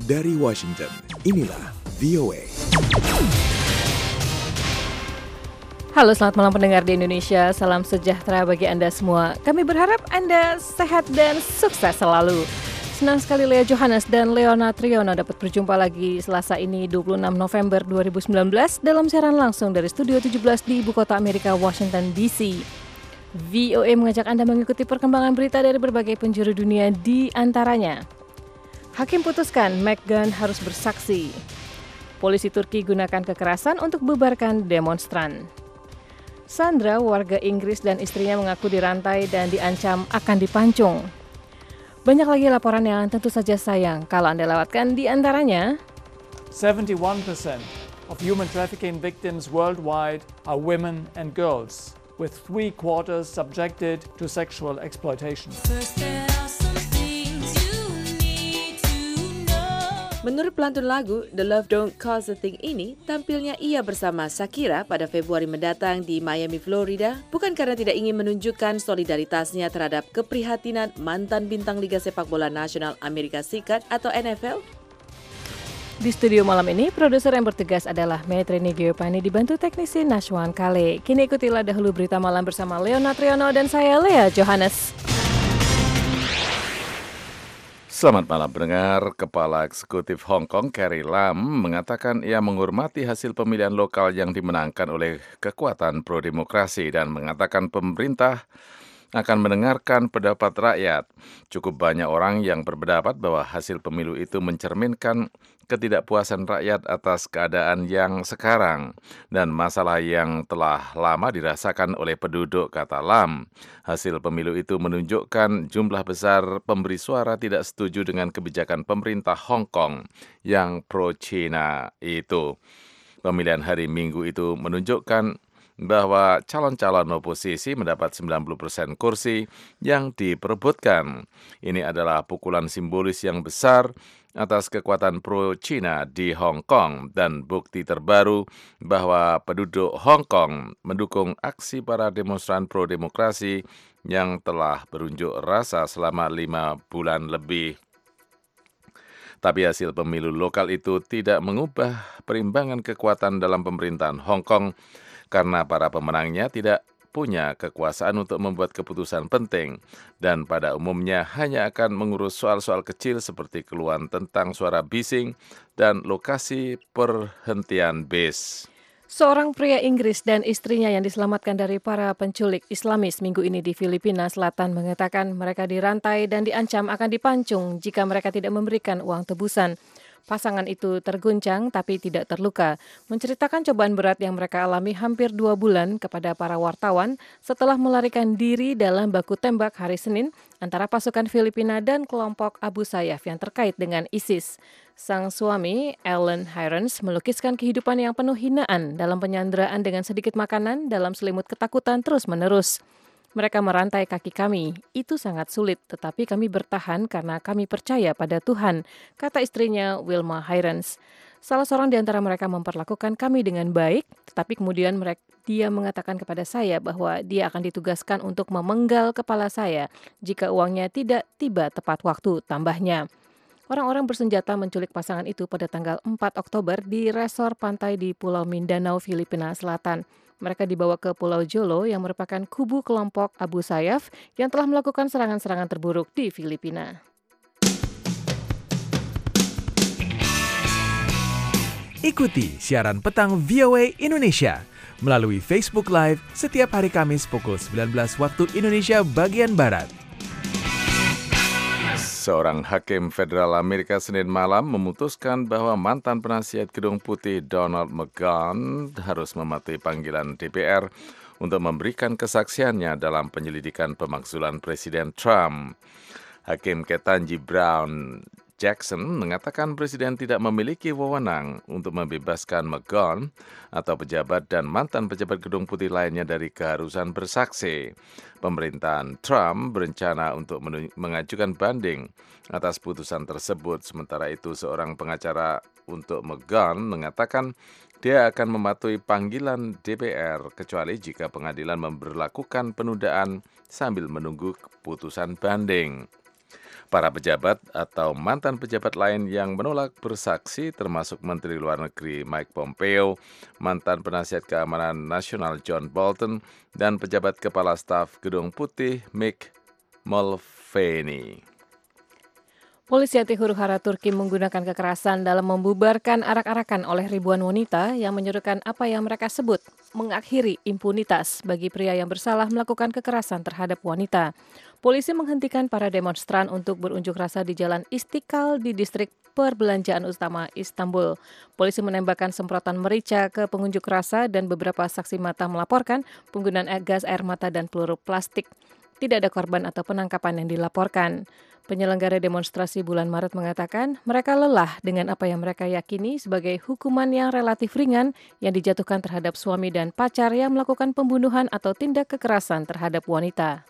Dari Washington, inilah VOA. Halo, selamat malam pendengar di Indonesia. Salam sejahtera bagi Anda semua. Kami berharap Anda sehat dan sukses selalu. Senang sekali Lea Johannes dan Leona Triono dapat berjumpa lagi Selasa ini 26 November 2019 dalam siaran langsung dari Studio 17 di Ibu Kota Amerika, Washington DC. VOA mengajak Anda mengikuti perkembangan berita dari berbagai penjuru dunia, di antaranya Hakim putuskan Meghan harus bersaksi. Polisi Turki gunakan kekerasan untuk bubarkan demonstran. Sandra, warga Inggris dan istrinya mengaku dirantai dan diancam akan dipancung. Banyak lagi laporan yang tentu saja sayang kalau Anda lewatkan, di antaranya 71% of human trafficking victims worldwide are women and girls, with 3/4 subjected to sexual exploitation. Menurut pelantun lagu The Love Don't Cause a Thing ini, tampilnya ia bersama Shakira pada Februari mendatang di Miami, Florida, bukan karena tidak ingin menunjukkan solidaritasnya terhadap keprihatinan mantan bintang Liga Sepak Bola Nasional Amerika Serikat atau NFL. Di studio malam ini, produser yang bertugas adalah Metrini Geopani dibantu teknisi Nashwan Kale. Kini ikutilah dahulu berita malam bersama Leona Triono dan saya Lea Johannes. Selamat malam pendengar. Kepala Eksekutif Hong Kong Carrie Lam mengatakan ia menghormati hasil pemilihan lokal yang dimenangkan oleh kekuatan pro-demokrasi dan mengatakan pemerintah akan mendengarkan pendapat rakyat. Cukup banyak orang yang berpendapat bahwa hasil pemilu itu mencerminkan ketidakpuasan rakyat atas keadaan yang sekarang dan masalah yang telah lama dirasakan oleh penduduk, kata Lam. Hasil pemilu itu menunjukkan jumlah besar pemberi suara tidak setuju dengan kebijakan pemerintah Hong Kong yang pro-China itu. Pemilihan hari Minggu itu menunjukkan bahwa calon-calon oposisi mendapat 90% kursi yang diperebutkan. Ini adalah pukulan simbolis yang besar atas kekuatan pro-China di Hong Kong dan bukti terbaru bahwa penduduk Hong Kong mendukung aksi para demonstran pro-demokrasi yang telah berunjuk rasa selama 5 bulan lebih. Tapi hasil pemilu lokal itu tidak mengubah perimbangan kekuatan dalam pemerintahan Hong Kong karena para pemenangnya tidak punya kekuasaan untuk membuat keputusan penting dan pada umumnya hanya akan mengurus soal-soal kecil seperti keluhan tentang suara bising dan lokasi perhentian bis. Seorang pria Inggris dan istrinya yang diselamatkan dari para penculik Islamis minggu ini di Filipina Selatan mengatakan mereka dirantai dan diancam akan dipancung jika mereka tidak memberikan uang tebusan. Pasangan itu terguncang tapi tidak terluka, menceritakan cobaan berat yang mereka alami hampir 2 bulan kepada para wartawan setelah melarikan diri dalam baku tembak hari Senin antara pasukan Filipina dan kelompok Abu Sayyaf yang terkait dengan ISIS. Sang suami, Alan Hirons, melukiskan kehidupan yang penuh hinaan dalam penyanderaan dengan sedikit makanan dalam selimut ketakutan terus-menerus. Mereka merantai kaki kami, itu sangat sulit, tetapi kami bertahan karena kami percaya pada Tuhan, kata istrinya Wilma Hirons. Salah seorang di antara mereka memperlakukan kami dengan baik, tetapi kemudian dia mengatakan kepada saya bahwa dia akan ditugaskan untuk memenggal kepala saya jika uangnya tidak tiba tepat waktu, tambahnya. Orang-orang bersenjata menculik pasangan itu pada tanggal 4 Oktober di resor pantai di Pulau Mindanao, Filipina Selatan. Mereka dibawa ke Pulau Jolo yang merupakan kubu kelompok Abu Sayyaf yang telah melakukan serangan-serangan terburuk di Filipina. Ikuti siaran petang VOA Indonesia melalui Facebook Live setiap hari Kamis pukul 19 waktu Indonesia bagian Barat. Seorang hakim federal Amerika Senin malam memutuskan bahwa mantan penasihat Gedung Putih Donald McGahn harus mematuhi panggilan DPR untuk memberikan kesaksiannya dalam penyelidikan pemakzulan Presiden Trump. Hakim Ketanji Brown Jackson mengatakan Presiden tidak memiliki wewenang untuk membebaskan McGahn atau pejabat dan mantan pejabat Gedung Putih lainnya dari keharusan bersaksi. Pemerintahan Trump berencana untuk mengajukan banding atas putusan tersebut. Sementara itu, seorang pengacara untuk McGahn mengatakan dia akan mematuhi panggilan DPR kecuali jika pengadilan memberlakukan penundaan sambil menunggu keputusan banding. Para pejabat atau mantan pejabat lain yang menolak bersaksi termasuk Menteri Luar Negeri Mike Pompeo, mantan penasihat keamanan nasional John Bolton, dan pejabat kepala staf Gedung Putih Mick Mulvaney. Polisi anti huru-hara Turki menggunakan kekerasan dalam membubarkan arak-arakan oleh ribuan wanita yang menyerukan apa yang mereka sebut mengakhiri impunitas bagi pria yang bersalah melakukan kekerasan terhadap wanita. Polisi menghentikan para demonstran untuk berunjuk rasa di Jalan Istiqlal di distrik perbelanjaan utama Istanbul. Polisi menembakkan semprotan merica ke pengunjuk rasa dan beberapa saksi mata melaporkan penggunaan gas air mata dan peluru plastik. Tidak ada korban atau penangkapan yang dilaporkan. Penyelenggara demonstrasi bulan Maret mengatakan mereka lelah dengan apa yang mereka yakini sebagai hukuman yang relatif ringan yang dijatuhkan terhadap suami dan pacar yang melakukan pembunuhan atau tindak kekerasan terhadap wanita.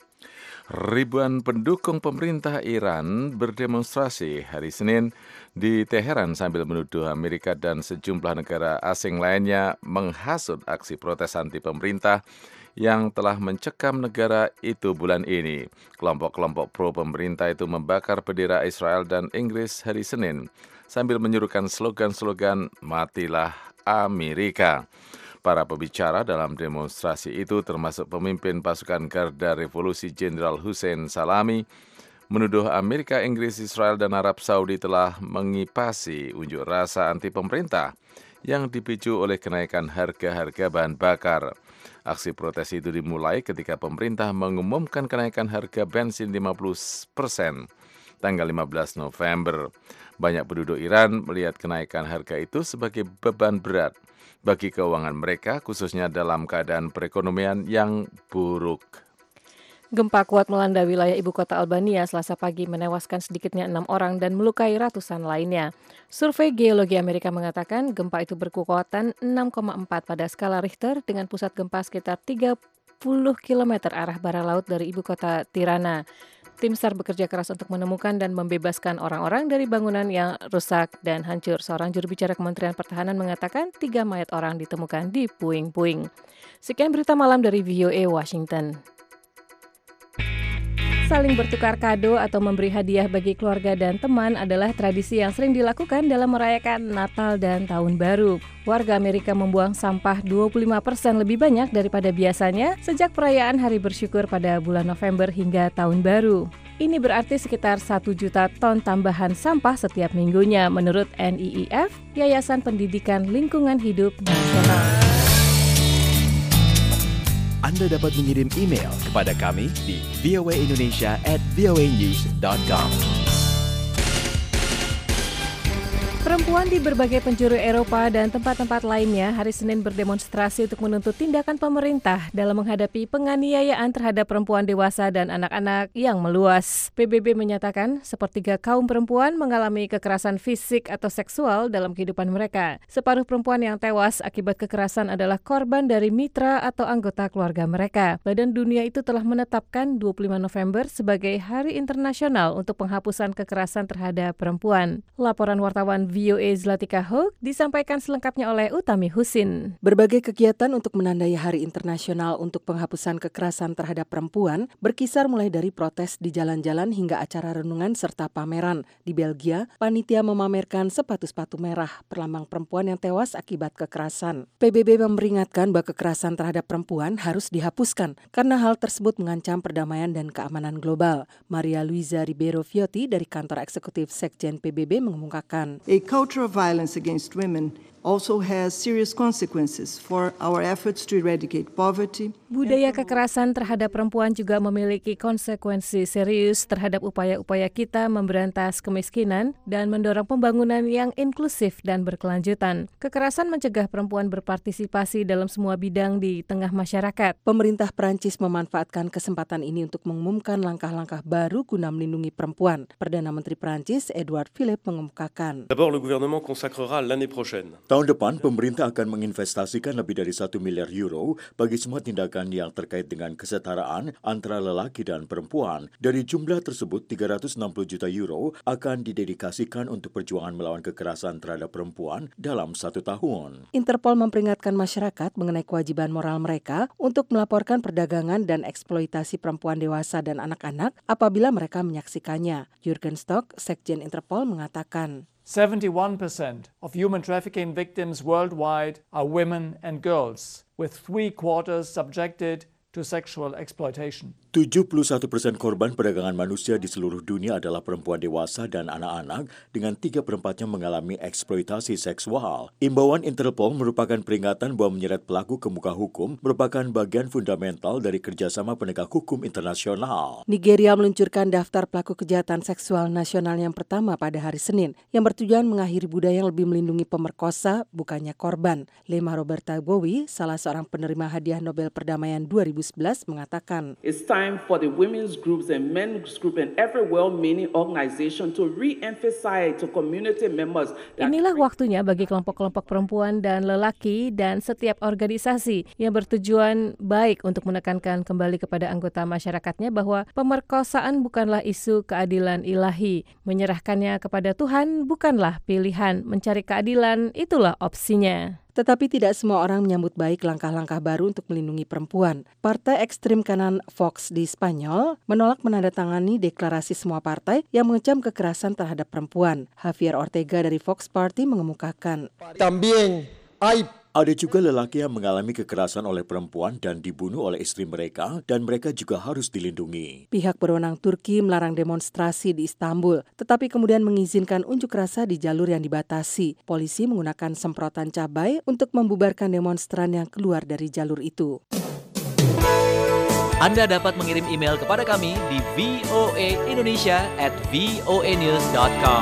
Ribuan pendukung pemerintah Iran berdemonstrasi hari Senin di Teheran sambil menuduh Amerika dan sejumlah negara asing lainnya menghasut aksi protes anti pemerintah yang telah mencekam negara itu bulan ini. Kelompok-kelompok pro-pemerintah itu membakar bendera Israel dan Inggris hari Senin sambil menyerukan slogan-slogan "Matilah Amerika". Para pembicara dalam demonstrasi itu termasuk pemimpin pasukan Garda Revolusi Jenderal Hussein Salami menuduh Amerika, Inggris, Israel, dan Arab Saudi telah mengipasi unjuk rasa anti pemerintah yang dipicu oleh kenaikan harga-harga bahan bakar. Aksi protes itu dimulai ketika pemerintah mengumumkan kenaikan harga bensin 50% tanggal 15 November. Banyak penduduk Iran melihat kenaikan harga itu sebagai beban berat bagi keuangan mereka, khususnya dalam keadaan perekonomian yang buruk. Gempa kuat melanda wilayah ibu kota Albania Selasa pagi menewaskan sedikitnya 6 orang dan melukai ratusan lainnya. Survei Geologi Amerika mengatakan gempa itu berkekuatan 6,4 pada skala Richter dengan pusat gempa sekitar 30 km arah barat laut dari ibu kota Tirana. Tim SAR bekerja keras untuk menemukan dan membebaskan orang-orang dari bangunan yang rusak dan hancur. Seorang juru bicara Kementerian Pertahanan mengatakan 3 mayat orang ditemukan di puing-puing. Sekian berita malam dari VOA Washington. Saling bertukar kado atau memberi hadiah bagi keluarga dan teman adalah tradisi yang sering dilakukan dalam merayakan Natal dan Tahun Baru. Warga Amerika membuang sampah 25% lebih banyak daripada biasanya sejak perayaan Hari Bersyukur pada bulan November hingga Tahun Baru. Ini berarti sekitar 1 juta ton tambahan sampah setiap minggunya menurut NIIF, Yayasan Pendidikan Lingkungan Hidup Nasional. Anda dapat mengirim email kepada kami di voaindonesia@voanews.com. Perempuan di berbagai penjuru Eropa dan tempat-tempat lainnya hari Senin berdemonstrasi untuk menuntut tindakan pemerintah dalam menghadapi penganiayaan terhadap perempuan dewasa dan anak-anak yang meluas. PBB menyatakan sepertiga kaum perempuan mengalami kekerasan fisik atau seksual dalam kehidupan mereka. Separuh perempuan yang tewas akibat kekerasan adalah korban dari mitra atau anggota keluarga mereka. Badan Dunia itu telah menetapkan 25 November sebagai Hari Internasional untuk Penghapusan Kekerasan Terhadap Perempuan. Laporan wartawan VOA Zlatika Hoek disampaikan selengkapnya oleh Utami Husin. Berbagai kegiatan untuk menandai Hari Internasional untuk Penghapusan Kekerasan Terhadap Perempuan berkisar mulai dari protes di jalan-jalan hingga acara renungan serta pameran. Di Belgia, panitia memamerkan sepatu-sepatu merah perlambang perempuan yang tewas akibat kekerasan. PBB memperingatkan bahwa kekerasan terhadap perempuan harus dihapuskan karena hal tersebut mengancam perdamaian dan keamanan global. Maria Luisa Ribeiro Fiotti dari kantor eksekutif Sekjen PBB mengumumkakan. A culture of violence against women also has serious consequences for our efforts to eradicate poverty. Budaya kekerasan terhadap perempuan juga memiliki konsekuensi serius terhadap upaya-upaya kita memberantas kemiskinan dan mendorong pembangunan yang inklusif dan berkelanjutan. Kekerasan mencegah perempuan berpartisipasi dalam semua bidang di tengah masyarakat. Pemerintah Prancis memanfaatkan kesempatan ini untuk mengumumkan langkah-langkah baru guna melindungi perempuan. Perdana Menteri Prancis Edouard Philippe mengemukakan. D'abord, le gouvernement consacrera l'année prochaine Tahun depan, pemerintah akan menginvestasikan lebih dari 1 miliar euro bagi semua tindakan yang terkait dengan kesetaraan antara lelaki dan perempuan. Dari jumlah tersebut, 360 juta euro akan didedikasikan untuk perjuangan melawan kekerasan terhadap perempuan dalam 1 tahun. Interpol memperingatkan masyarakat mengenai kewajiban moral mereka untuk melaporkan perdagangan dan eksploitasi perempuan dewasa dan anak-anak apabila mereka menyaksikannya. Jürgen Stock, Sekjen Interpol, mengatakan, 71% of human trafficking victims worldwide are women and girls, with 3/4 subjected to sexual exploitation. 71% korban perdagangan manusia di seluruh dunia adalah perempuan dewasa dan anak-anak, dengan 3/4-nya mengalami eksploitasi seksual. Imbauan Interpol merupakan peringatan bahwa menyeret pelaku ke muka hukum merupakan bagian fundamental dari kerjasama penegak hukum internasional. Nigeria meluncurkan daftar pelaku kejahatan seksual nasional yang pertama pada hari Senin, yang bertujuan mengakhiri budaya yang lebih melindungi pemerkosa, bukannya korban. Lema Roberta Bowie, salah seorang penerima hadiah Nobel Perdamaian 2011, mengatakan, It's time for the women's groups and men's group and every well-meaning organization to re-emphasize to community members. Inilah waktunya bagi kelompok-kelompok perempuan dan lelaki dan setiap organisasi yang bertujuan baik untuk menekankan kembali kepada anggota masyarakatnya bahwa pemerkosaan bukanlah isu keadilan ilahi. Menyerahkannya kepada Tuhan bukanlah pilihan. Mencari keadilan itulah opsinya. Tetapi tidak semua orang menyambut baik langkah-langkah baru untuk melindungi perempuan. Partai ekstrim kanan Vox di Spanyol menolak menandatangani deklarasi semua partai yang mengecam kekerasan terhadap perempuan. Javier Ortega dari Vox Party mengemukakan, Ada juga lelaki yang mengalami kekerasan oleh perempuan dan dibunuh oleh istri mereka, dan mereka juga harus dilindungi. Pihak berwenang Turki melarang demonstrasi di Istanbul, tetapi kemudian mengizinkan unjuk rasa di jalur yang dibatasi. Polisi menggunakan semprotan cabai untuk membubarkan demonstran yang keluar dari jalur itu. Anda dapat mengirim email kepada kami di voaindonesia@voanews.com.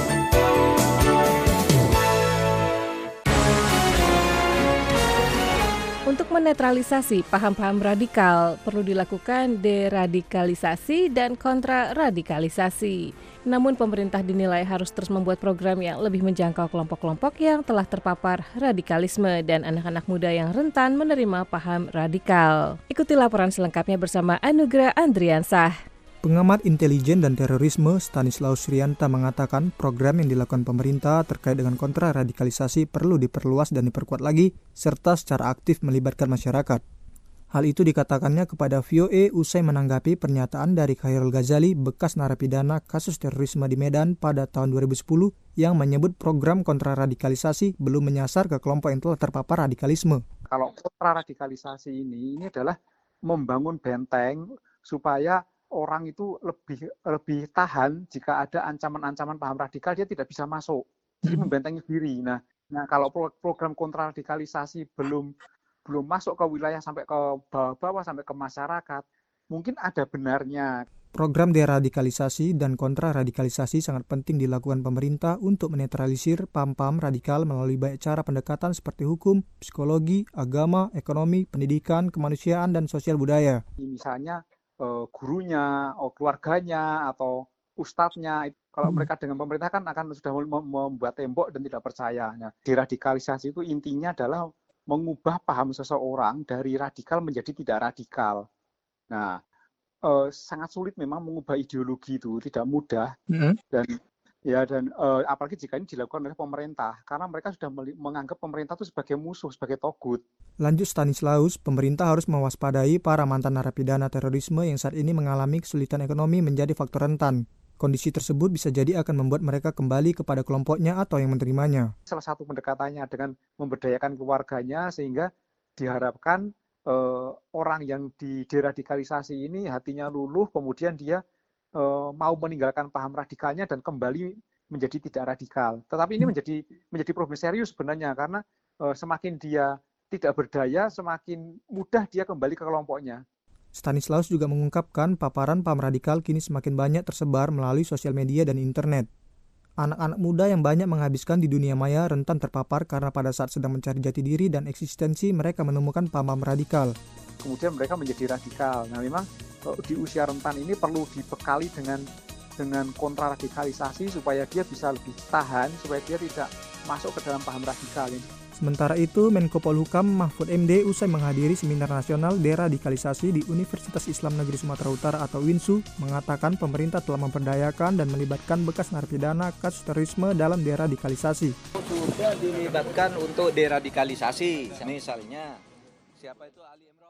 Untuk menetralisasi paham-paham radikal, perlu dilakukan deradikalisasi dan kontraradikalisasi. Namun pemerintah dinilai harus terus membuat program yang lebih menjangkau kelompok-kelompok yang telah terpapar radikalisme dan anak-anak muda yang rentan menerima paham radikal. Ikuti laporan selengkapnya bersama Anugrah Andriansah. Pengamat intelijen dan terorisme Stanislaus Rianta mengatakan program yang dilakukan pemerintah terkait dengan kontraradikalisasi perlu diperluas dan diperkuat lagi, serta secara aktif melibatkan masyarakat. Hal itu dikatakannya kepada VOA usai menanggapi pernyataan dari Khairul Ghazali, bekas narapidana kasus terorisme di Medan pada tahun 2010 yang menyebut program kontraradikalisasi belum menyasar ke kelompok yang telah terpapar radikalisme. Kalau kontraradikalisasi ini adalah membangun benteng supaya orang itu lebih tahan jika ada ancaman-ancaman paham radikal, dia tidak bisa masuk. Jadi membentengi diri. Nah kalau program kontraradikalisasi belum masuk ke wilayah sampai ke bawah-bawah sampai ke masyarakat, mungkin ada benarnya. Program deradikalisasi dan kontraradikalisasi sangat penting dilakukan pemerintah untuk menetralisir paham-paham radikal melalui banyak cara pendekatan seperti hukum, psikologi, agama, ekonomi, pendidikan, kemanusiaan, dan sosial budaya. Misalnya gurunya, keluarganya, atau ustadznya, kalau mereka dengan pemerintah kan akan sudah membuat tembok dan tidak percaya. Nah, deradikalisasi itu intinya adalah mengubah paham seseorang dari radikal menjadi tidak radikal. Nah, sangat sulit memang mengubah ideologi itu, tidak mudah. Dan apalagi jika ini dilakukan oleh pemerintah, karena mereka sudah menganggap pemerintah itu sebagai musuh, sebagai togut. Lanjut Stanislaus, pemerintah harus mewaspadai para mantan narapidana terorisme yang saat ini mengalami kesulitan ekonomi menjadi faktor rentan. Kondisi tersebut bisa jadi akan membuat mereka kembali kepada kelompoknya atau yang menerimanya. Salah satu pendekatannya dengan memberdayakan keluarganya, sehingga diharapkan orang yang deradikalisasi ini hatinya luluh, kemudian dia mau meninggalkan paham radikalnya dan kembali menjadi tidak radikal. Tetapi ini menjadi problem serius sebenarnya, karena semakin dia tidak berdaya, semakin mudah dia kembali ke kelompoknya. Stanislaus juga mengungkapkan paparan paham radikal kini semakin banyak tersebar melalui sosial media dan internet. Anak-anak muda yang banyak menghabiskan di dunia maya rentan terpapar karena pada saat sedang mencari jati diri dan eksistensi mereka menemukan paham-paham radikal. Kemudian mereka menjadi radikal. Nah memang di usia rentan ini perlu dibekali dengan dengan kontraradikalisasi supaya dia bisa lebih tahan, supaya dia tidak masuk ke dalam paham radikal ini. Sementara itu, Menko Polhukam Mahfud MD usai menghadiri seminar nasional deradikalisasi di Universitas Islam Negeri Sumatera Utara atau UINSU mengatakan pemerintah telah memperdayakan dan melibatkan bekas narapidana kasus terorisme dalam deradikalisasi. Sudah dilibatkan untuk deradikalisasi, misalnya siapa itu Ali Imran.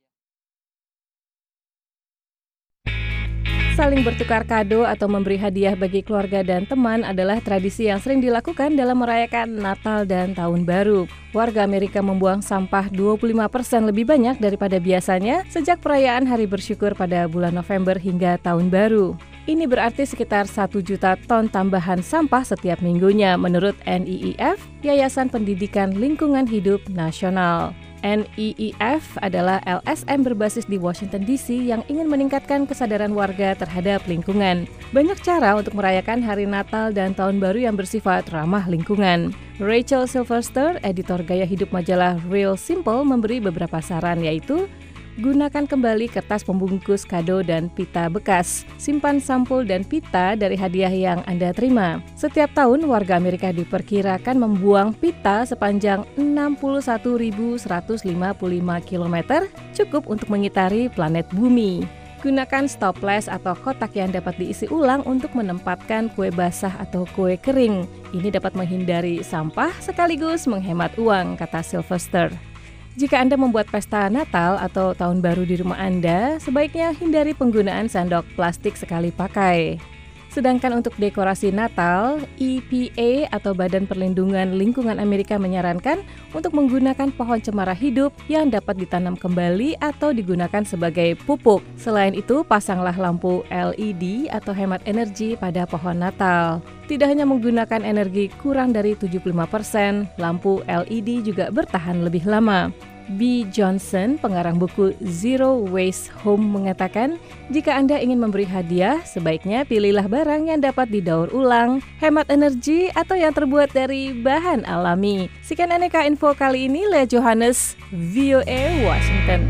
Saling bertukar kado atau memberi hadiah bagi keluarga dan teman adalah tradisi yang sering dilakukan dalam merayakan Natal dan Tahun Baru. Warga Amerika membuang sampah 25% lebih banyak daripada biasanya sejak perayaan Hari Bersyukur pada bulan November hingga Tahun Baru. Ini berarti sekitar 1 juta ton tambahan sampah setiap minggunya menurut NEEF, Yayasan Pendidikan Lingkungan Hidup Nasional. NEEF adalah LSM berbasis di Washington DC yang ingin meningkatkan kesadaran warga terhadap lingkungan. Banyak cara untuk merayakan hari Natal dan Tahun Baru yang bersifat ramah lingkungan. Rachel Sylvester, editor gaya hidup majalah Real Simple, memberi beberapa saran, yaitu gunakan kembali kertas pembungkus kado dan pita bekas. Simpan sampul dan pita dari hadiah yang Anda terima. Setiap tahun, warga Amerika diperkirakan membuang pita sepanjang 61.155 km, cukup untuk mengitari planet bumi. Gunakan stoples atau kotak yang dapat diisi ulang untuk menempatkan kue basah atau kue kering. Ini dapat menghindari sampah sekaligus menghemat uang, kata Sylvester. Jika Anda membuat pesta Natal atau Tahun Baru di rumah Anda, sebaiknya hindari penggunaan sendok plastik sekali pakai. Sedangkan untuk dekorasi Natal, EPA atau Badan Perlindungan Lingkungan Amerika menyarankan untuk menggunakan pohon cemara hidup yang dapat ditanam kembali atau digunakan sebagai pupuk. Selain itu, pasanglah lampu LED atau hemat energi pada pohon Natal. Tidak hanya menggunakan energi kurang dari 75%, lampu LED juga bertahan lebih lama. B. Johnson, pengarang buku Zero Waste Home, mengatakan, jika Anda ingin memberi hadiah, sebaiknya pilihlah barang yang dapat didaur ulang, hemat energi, atau yang terbuat dari bahan alami. Sekian Aneka Info kali ini, Lea Johannes, VOA Washington.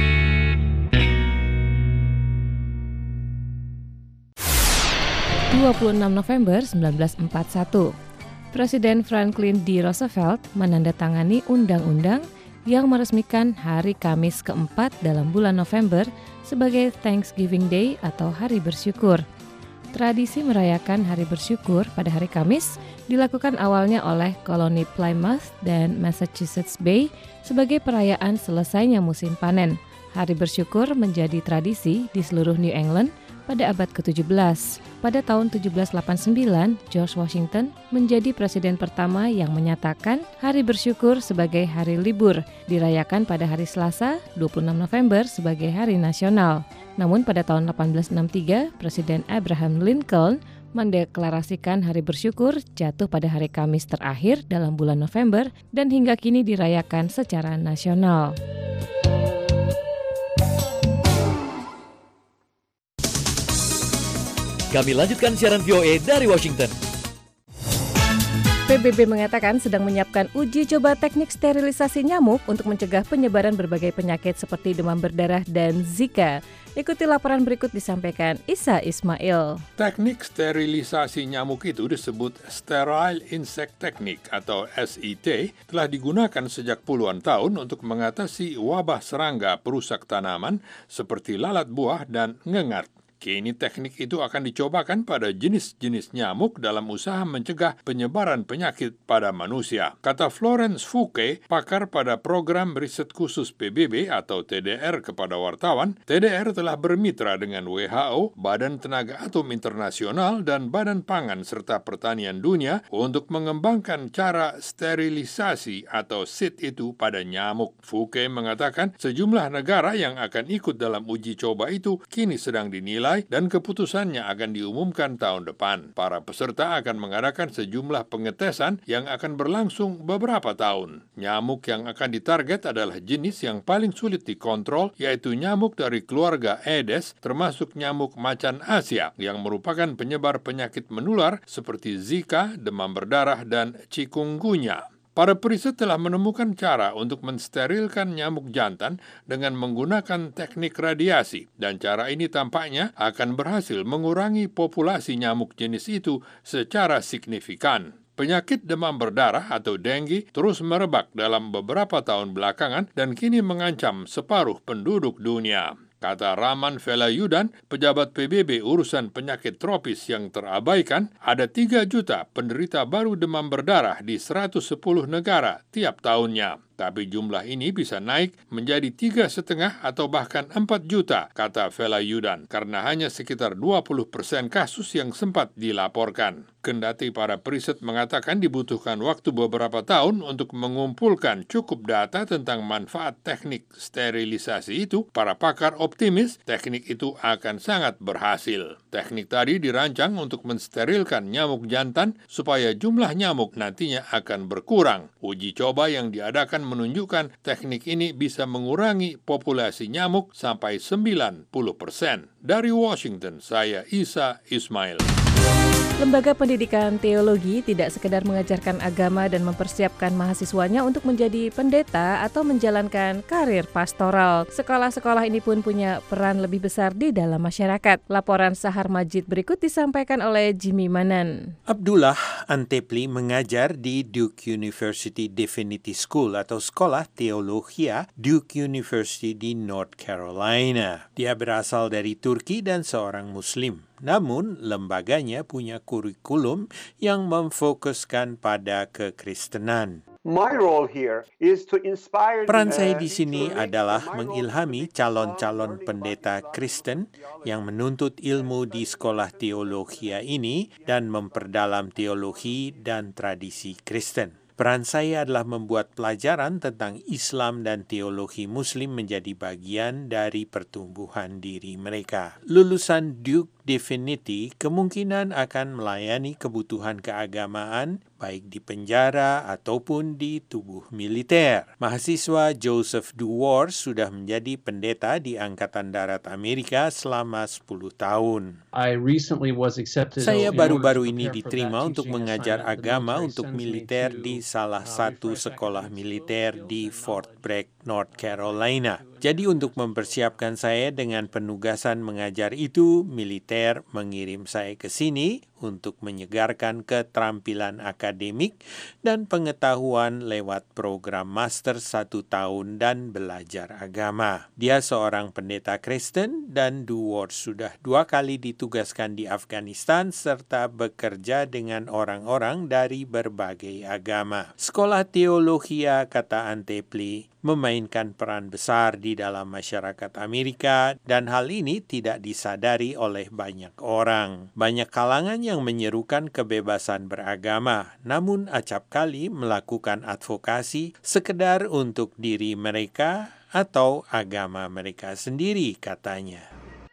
November 1941, Presiden Franklin D. Roosevelt menandatangani undang-undang yang meresmikan hari Kamis keempat dalam bulan November sebagai Thanksgiving Day atau Hari Bersyukur. Tradisi merayakan Hari Bersyukur pada hari Kamis dilakukan awalnya oleh koloni Plymouth dan Massachusetts Bay sebagai perayaan selesainya musim panen. Hari Bersyukur menjadi tradisi di seluruh New England pada abad ke-17. Pada tahun 1789, George Washington menjadi presiden pertama yang menyatakan Hari Bersyukur sebagai hari libur, dirayakan pada hari Selasa, 26 November sebagai hari nasional. Namun pada tahun 1863, Presiden Abraham Lincoln mendeklarasikan Hari Bersyukur jatuh pada hari Kamis terakhir dalam bulan November dan hingga kini dirayakan secara nasional. Kami lanjutkan siaran VOA dari Washington. PBB mengatakan sedang menyiapkan uji coba teknik sterilisasi nyamuk untuk mencegah penyebaran berbagai penyakit seperti demam berdarah dan Zika. Ikuti laporan berikut disampaikan Isa Ismail. Teknik sterilisasi nyamuk itu disebut Sterile Insect Technique atau SIT, telah digunakan sejak puluhan tahun untuk mengatasi wabah serangga perusak tanaman seperti lalat buah dan ngengat. Kini teknik itu akan dicobakan pada jenis-jenis nyamuk dalam usaha mencegah penyebaran penyakit pada manusia. Kata Florence Fouke, pakar pada program riset khusus PBB atau TDR kepada wartawan, TDR telah bermitra dengan WHO, Badan Tenaga Atom Internasional, dan Badan Pangan serta Pertanian Dunia untuk mengembangkan cara sterilisasi atau SIT itu pada nyamuk. Fouke mengatakan sejumlah negara yang akan ikut dalam uji coba itu kini sedang dinilai dan keputusannya akan diumumkan tahun depan. Para peserta akan mengadakan sejumlah pengetesan yang akan berlangsung beberapa tahun. Nyamuk yang akan ditarget adalah jenis yang paling sulit dikontrol, yaitu nyamuk dari keluarga Aedes, termasuk nyamuk macan Asia, yang merupakan penyebar penyakit menular seperti Zika, demam berdarah, dan chikungunya. Para periset telah menemukan cara untuk mensterilkan nyamuk jantan dengan menggunakan teknik radiasi, dan cara ini tampaknya akan berhasil mengurangi populasi nyamuk jenis itu secara signifikan. Penyakit demam berdarah atau dengue terus merebak dalam beberapa tahun belakangan dan kini mengancam separuh penduduk dunia. Kata Raman Velayudan, pejabat PBB urusan penyakit tropis yang terabaikan, ada 3 juta penderita baru demam berdarah di 110 negara tiap tahunnya. Tapi jumlah ini bisa naik menjadi 3,5 atau bahkan 4 juta, kata Velayudan, karena hanya sekitar 20% kasus yang sempat dilaporkan. Kendati para periset mengatakan dibutuhkan waktu beberapa tahun untuk mengumpulkan cukup data tentang manfaat teknik sterilisasi itu, para pakar optimis teknik itu akan sangat berhasil. Teknik tadi dirancang untuk mensterilkan nyamuk jantan supaya jumlah nyamuk nantinya akan berkurang. Uji coba yang diadakan menunjukkan teknik ini bisa mengurangi populasi nyamuk sampai 90%. Dari Washington, saya Isa Ismail. Lembaga pendidikan teologi tidak sekedar mengajarkan agama dan mempersiapkan mahasiswanya untuk menjadi pendeta atau menjalankan karir pastoral. Sekolah-sekolah ini pun punya peran lebih besar di dalam masyarakat. Laporan Sahar Majid berikut disampaikan oleh Jimmy Manan. Abdullah Antepli mengajar di Duke University Divinity School atau Sekolah Teologia Duke University di North Carolina. Dia berasal dari Turki dan seorang Muslim. Namun, lembaganya punya kurikulum yang memfokuskan pada kekristenan. Peran saya di sini adalah mengilhami calon-calon pendeta Kristen yang menuntut ilmu di sekolah teologia ini dan memperdalam teologi dan tradisi Kristen. Peran saya adalah membuat pelajaran tentang Islam dan teologi Muslim menjadi bagian dari pertumbuhan diri mereka. Lulusan Duke Divinity kemungkinan akan melayani kebutuhan keagamaan baik di penjara ataupun di tubuh militer. Mahasiswa Joseph Duwar sudah menjadi pendeta di Angkatan Darat Amerika selama 10 tahun. Saya baru-baru ini diterima untuk mengajar agama untuk militer di salah satu sekolah militer di Fort Bragg, North Carolina. Jadi untuk mempersiapkan saya dengan penugasan mengajar itu, militer mengirim saya ke sini untuk menyegarkan keterampilan akademik dan pengetahuan lewat program master 1 tahun dan belajar agama. Dia seorang pendeta Kristen dan Duwar sudah 2 kali ditugaskan di Afghanistan serta bekerja dengan orang-orang dari berbagai agama. Sekolah teologia, kata Antepli, memainkan peran besar di dalam masyarakat Amerika dan hal ini tidak disadari oleh banyak orang. Banyak kalangan yang menyerukan kebebasan beragama, namun acap kali melakukan advokasi sekedar untuk diri mereka atau agama mereka sendiri, katanya.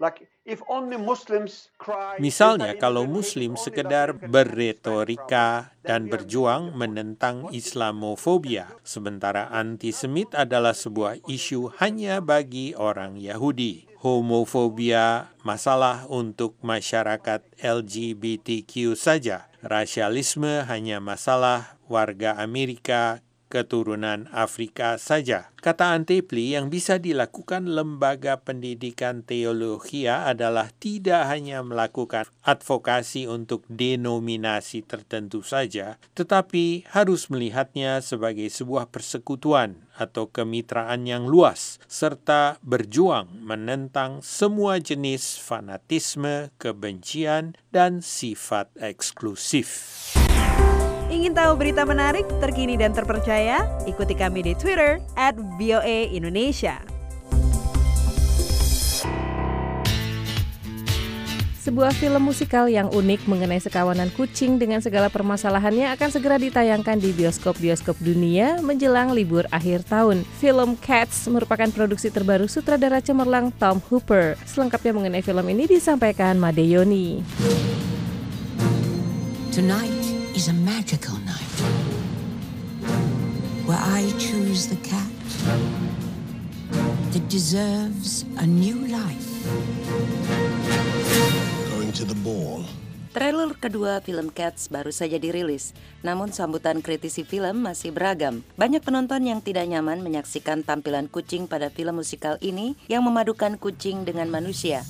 Misalnya, kalau Muslim sekedar berretorika dan berjuang menentang Islamofobia, sementara antisemit adalah sebuah isu hanya bagi orang Yahudi. Homofobia masalah untuk masyarakat LGBTQ saja. Rasialisme hanya masalah warga Amerika keturunan Afrika saja. Kata Antepli, yang bisa dilakukan lembaga pendidikan teologia adalah tidak hanya melakukan advokasi untuk denominasi tertentu saja, tetapi harus melihatnya sebagai sebuah persekutuan atau kemitraan yang luas, serta berjuang menentang semua jenis fanatisme, kebencian, dan sifat eksklusif. Ingin tahu berita menarik, terkini dan terpercaya? Ikuti kami di Twitter @VOA_Indonesia. Sebuah film musikal yang unik mengenai sekawanan kucing dengan segala permasalahannya akan segera ditayangkan di bioskop-bioskop dunia menjelang libur akhir tahun. Film Cats merupakan produksi terbaru sutradara cemerlang Tom Hooper. Selengkapnya mengenai film ini disampaikan Made Yoni. Tonight is a magical night where I choose the cat that deserves a new life. Going to the ball. Trailer kedua film Cats baru saja dirilis, namun sambutan kritisi film masih beragam. Banyak penonton yang tidak nyaman menyaksikan tampilan kucing pada film musikal ini yang memadukan kucing dengan manusia.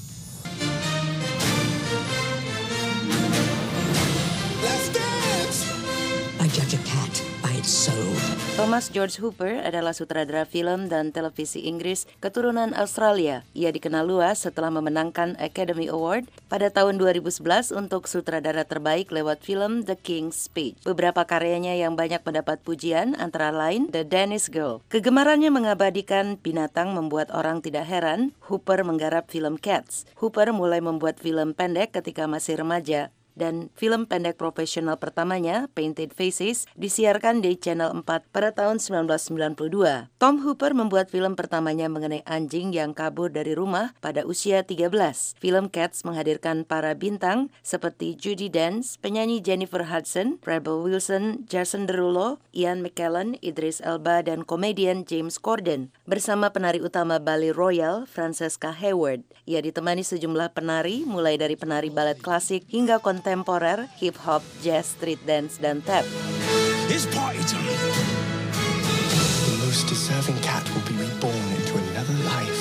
I judge a cat by its soul. Thomas George Hooper adalah sutradara film dan televisi Inggris keturunan Australia. Ia dikenal luas setelah memenangkan Academy Award pada tahun 2011 untuk sutradara terbaik lewat film The King's Speech. Beberapa karyanya yang banyak mendapat pujian antara lain The Danish Girl. Kegemarannya mengabadikan binatang membuat orang tidak heran. Hooper menggarap film Cats. Hooper mulai membuat film pendek ketika masih remaja. Dan film pendek profesional pertamanya, Painted Faces, disiarkan di Channel 4 pada tahun 1992. Tom Hooper membuat film pertamanya mengenai anjing yang kabur dari rumah pada usia 13. Film Cats menghadirkan para bintang seperti Judi Dench, penyanyi Jennifer Hudson, Rebel Wilson, Jason Derulo, Ian McKellen, Idris Elba, dan komedian James Corden. Bersama penari utama Ballet Royal, Francesca Hayward. Ia ditemani sejumlah penari, mulai dari penari balet klasik hingga kontemporer, hip-hop, jazz, street dance, dan tap. It's party time. The most deserving cat will be reborn into another life.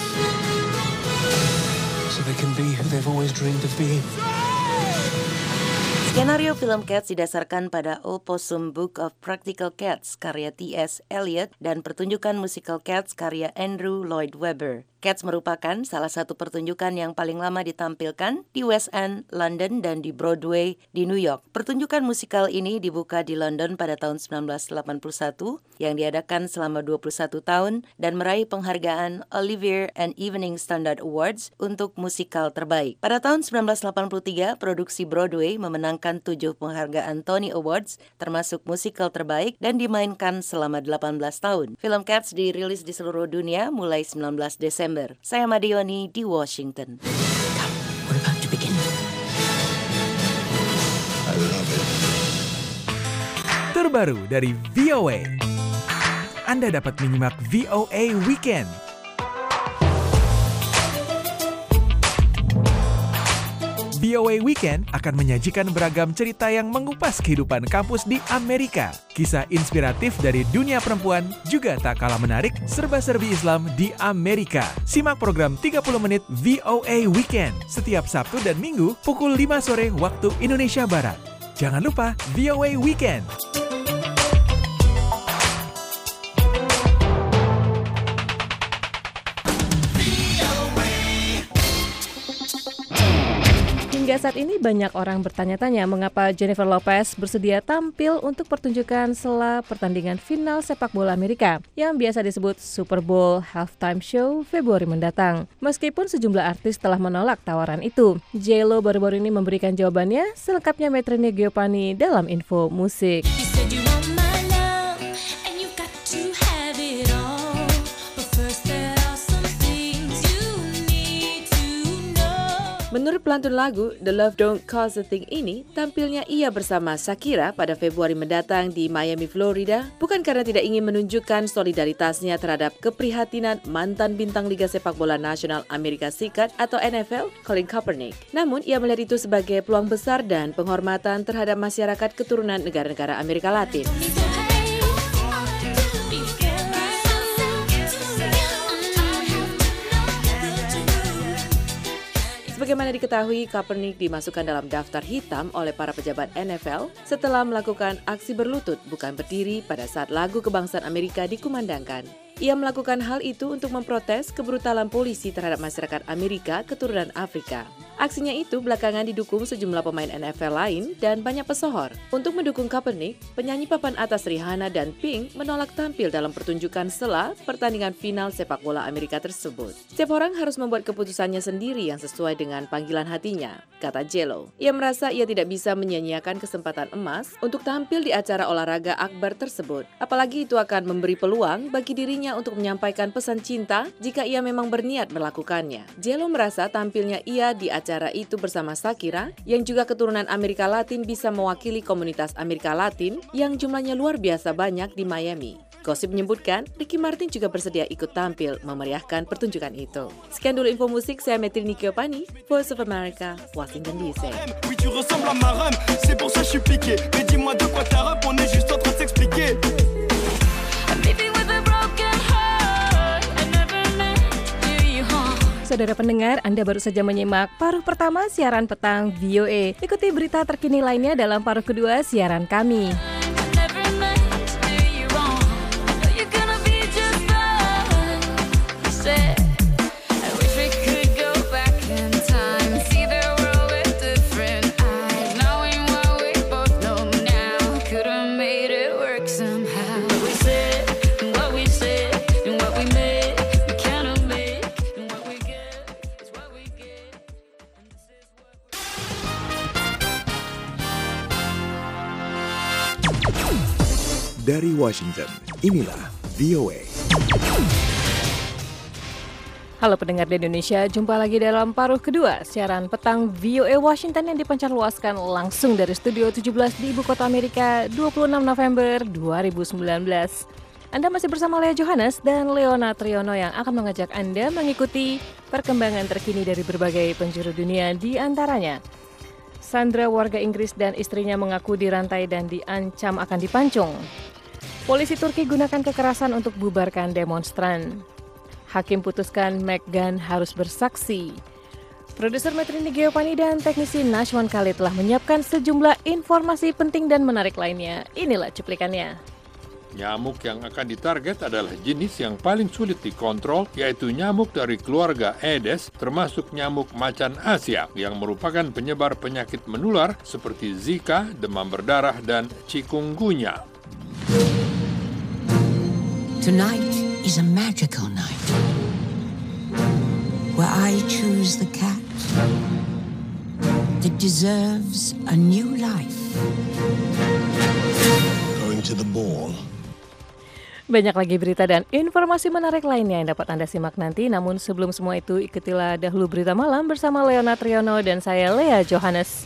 So they can be who they've always dreamed of being. Skenario film Cats didasarkan pada Old Possum Book of Practical Cats karya T.S. Eliot dan pertunjukan musikal Cats karya Andrew Lloyd Webber. Cats merupakan salah satu pertunjukan yang paling lama ditampilkan di West End, London, dan di Broadway di New York. Pertunjukan musikal ini dibuka di London pada tahun 1981 yang diadakan selama 21 tahun dan meraih penghargaan Olivier and Evening Standard Awards untuk musikal terbaik. Pada tahun 1983, produksi Broadway memenangkan 7 penghargaan Tony Awards termasuk musikal terbaik dan dimainkan selama 18 tahun. Film Cats dirilis di seluruh dunia mulai 19 Desember. Saya Madioni di Washington. We're about to begin. I love it. Terbaru dari VOA. Anda dapat menyimak VOA Weekend. VOA Weekend akan menyajikan beragam cerita yang mengupas kehidupan kampus di Amerika. Kisah inspiratif dari dunia perempuan juga tak kalah menarik serba-serbi Islam di Amerika. Simak program 30 menit VOA Weekend setiap Sabtu dan Minggu pukul 5 sore waktu Indonesia Barat. Jangan lupa VOA Weekend. Hingga saat ini banyak orang bertanya-tanya mengapa Jennifer Lopez bersedia tampil untuk pertunjukan sela pertandingan final sepak bola Amerika yang biasa disebut Super Bowl Halftime Show Februari mendatang. Meskipun sejumlah artis telah menolak tawaran itu, J.Lo baru-baru ini memberikan jawabannya, selengkapnya Metrine Giovanni dalam Info Musik. Menurut pelantun lagu The Love Don't Cause a Thing ini, tampilnya ia bersama Shakira pada Februari mendatang di Miami, Florida, bukan karena tidak ingin menunjukkan solidaritasnya terhadap keprihatinan mantan bintang Liga Sepak Bola Nasional Amerika Serikat atau NFL, Colin Kaepernick. Namun, ia melihat itu sebagai peluang besar dan penghormatan terhadap masyarakat keturunan negara-negara Amerika Latin. Sebagaimana diketahui, Kaepernick dimasukkan dalam daftar hitam oleh para pejabat NFL setelah melakukan aksi berlutut bukan berdiri pada saat lagu kebangsaan Amerika dikumandangkan. Ia melakukan hal itu untuk memprotes kebrutalan polisi terhadap masyarakat Amerika keturunan Afrika. Aksinya itu belakangan didukung sejumlah pemain NFL lain dan banyak pesohor. Untuk mendukung Kaepernick, penyanyi papan atas Rihanna dan Pink menolak tampil dalam pertunjukan sela pertandingan final sepak bola Amerika tersebut. Setiap orang harus membuat keputusannya sendiri yang sesuai dengan panggilan hatinya, kata J.Lo. Ia merasa ia tidak bisa menyia-nyiakan kesempatan emas untuk tampil di acara olahraga akbar tersebut. Apalagi itu akan memberi peluang bagi dirinya hanya untuk menyampaikan pesan cinta jika ia memang berniat melakukannya. J.Lo merasa tampilnya ia di acara itu bersama Shakira, yang juga keturunan Amerika Latin, bisa mewakili komunitas Amerika Latin yang jumlahnya luar biasa banyak di Miami. Gosip menyebutkan, Ricky Martin juga bersedia ikut tampil memeriahkan pertunjukan itu. Sekian dulu info musik, saya Metri Nikiopani, Voice of America, Washington DC. Oui, tu ressembles à ma rhum, c'est pour ça je suis piqué. Mais dis-moi de quoi t'as rap, on est juste en train de s'expliquer. Saudara pendengar, Anda baru saja menyimak paruh pertama siaran petang VOA. Ikuti berita terkini lainnya dalam paruh kedua siaran kami. Dari Washington, inilah VOA. Halo pendengar di Indonesia, jumpa lagi dalam paruh kedua siaran petang VOA Washington yang dipancarluaskan langsung dari Studio 17 di Ibu Kota Amerika 26 November 2019. Anda masih bersama Lea Johannes dan Leona Triono yang akan mengajak Anda mengikuti perkembangan terkini dari berbagai penjuru dunia, di antaranya Sandra, warga Inggris dan istrinya mengaku dirantai dan diancam akan dipancung. Polisi Turki gunakan kekerasan untuk bubarkan demonstran. Hakim putuskan Meghan harus bersaksi. Produser Metri Nigiopani dan teknisi Nashwan Khalid telah menyiapkan sejumlah informasi penting dan menarik lainnya. Inilah cuplikannya. Nyamuk yang akan ditarget adalah jenis yang paling sulit dikontrol, yaitu nyamuk dari keluarga Aedes, termasuk nyamuk macan Asia, yang merupakan penyebar penyakit menular seperti Zika, demam berdarah, dan chikungunya. Tonight is a magical night where I choose the cat that deserves a new life. Going to the ball. Banyak lagi berita dan informasi menarik lainnya yang dapat Anda simak nanti. Namun sebelum semua itu, ikutilah dahulu berita malam bersama Leona Triono dan saya Lea Johannes.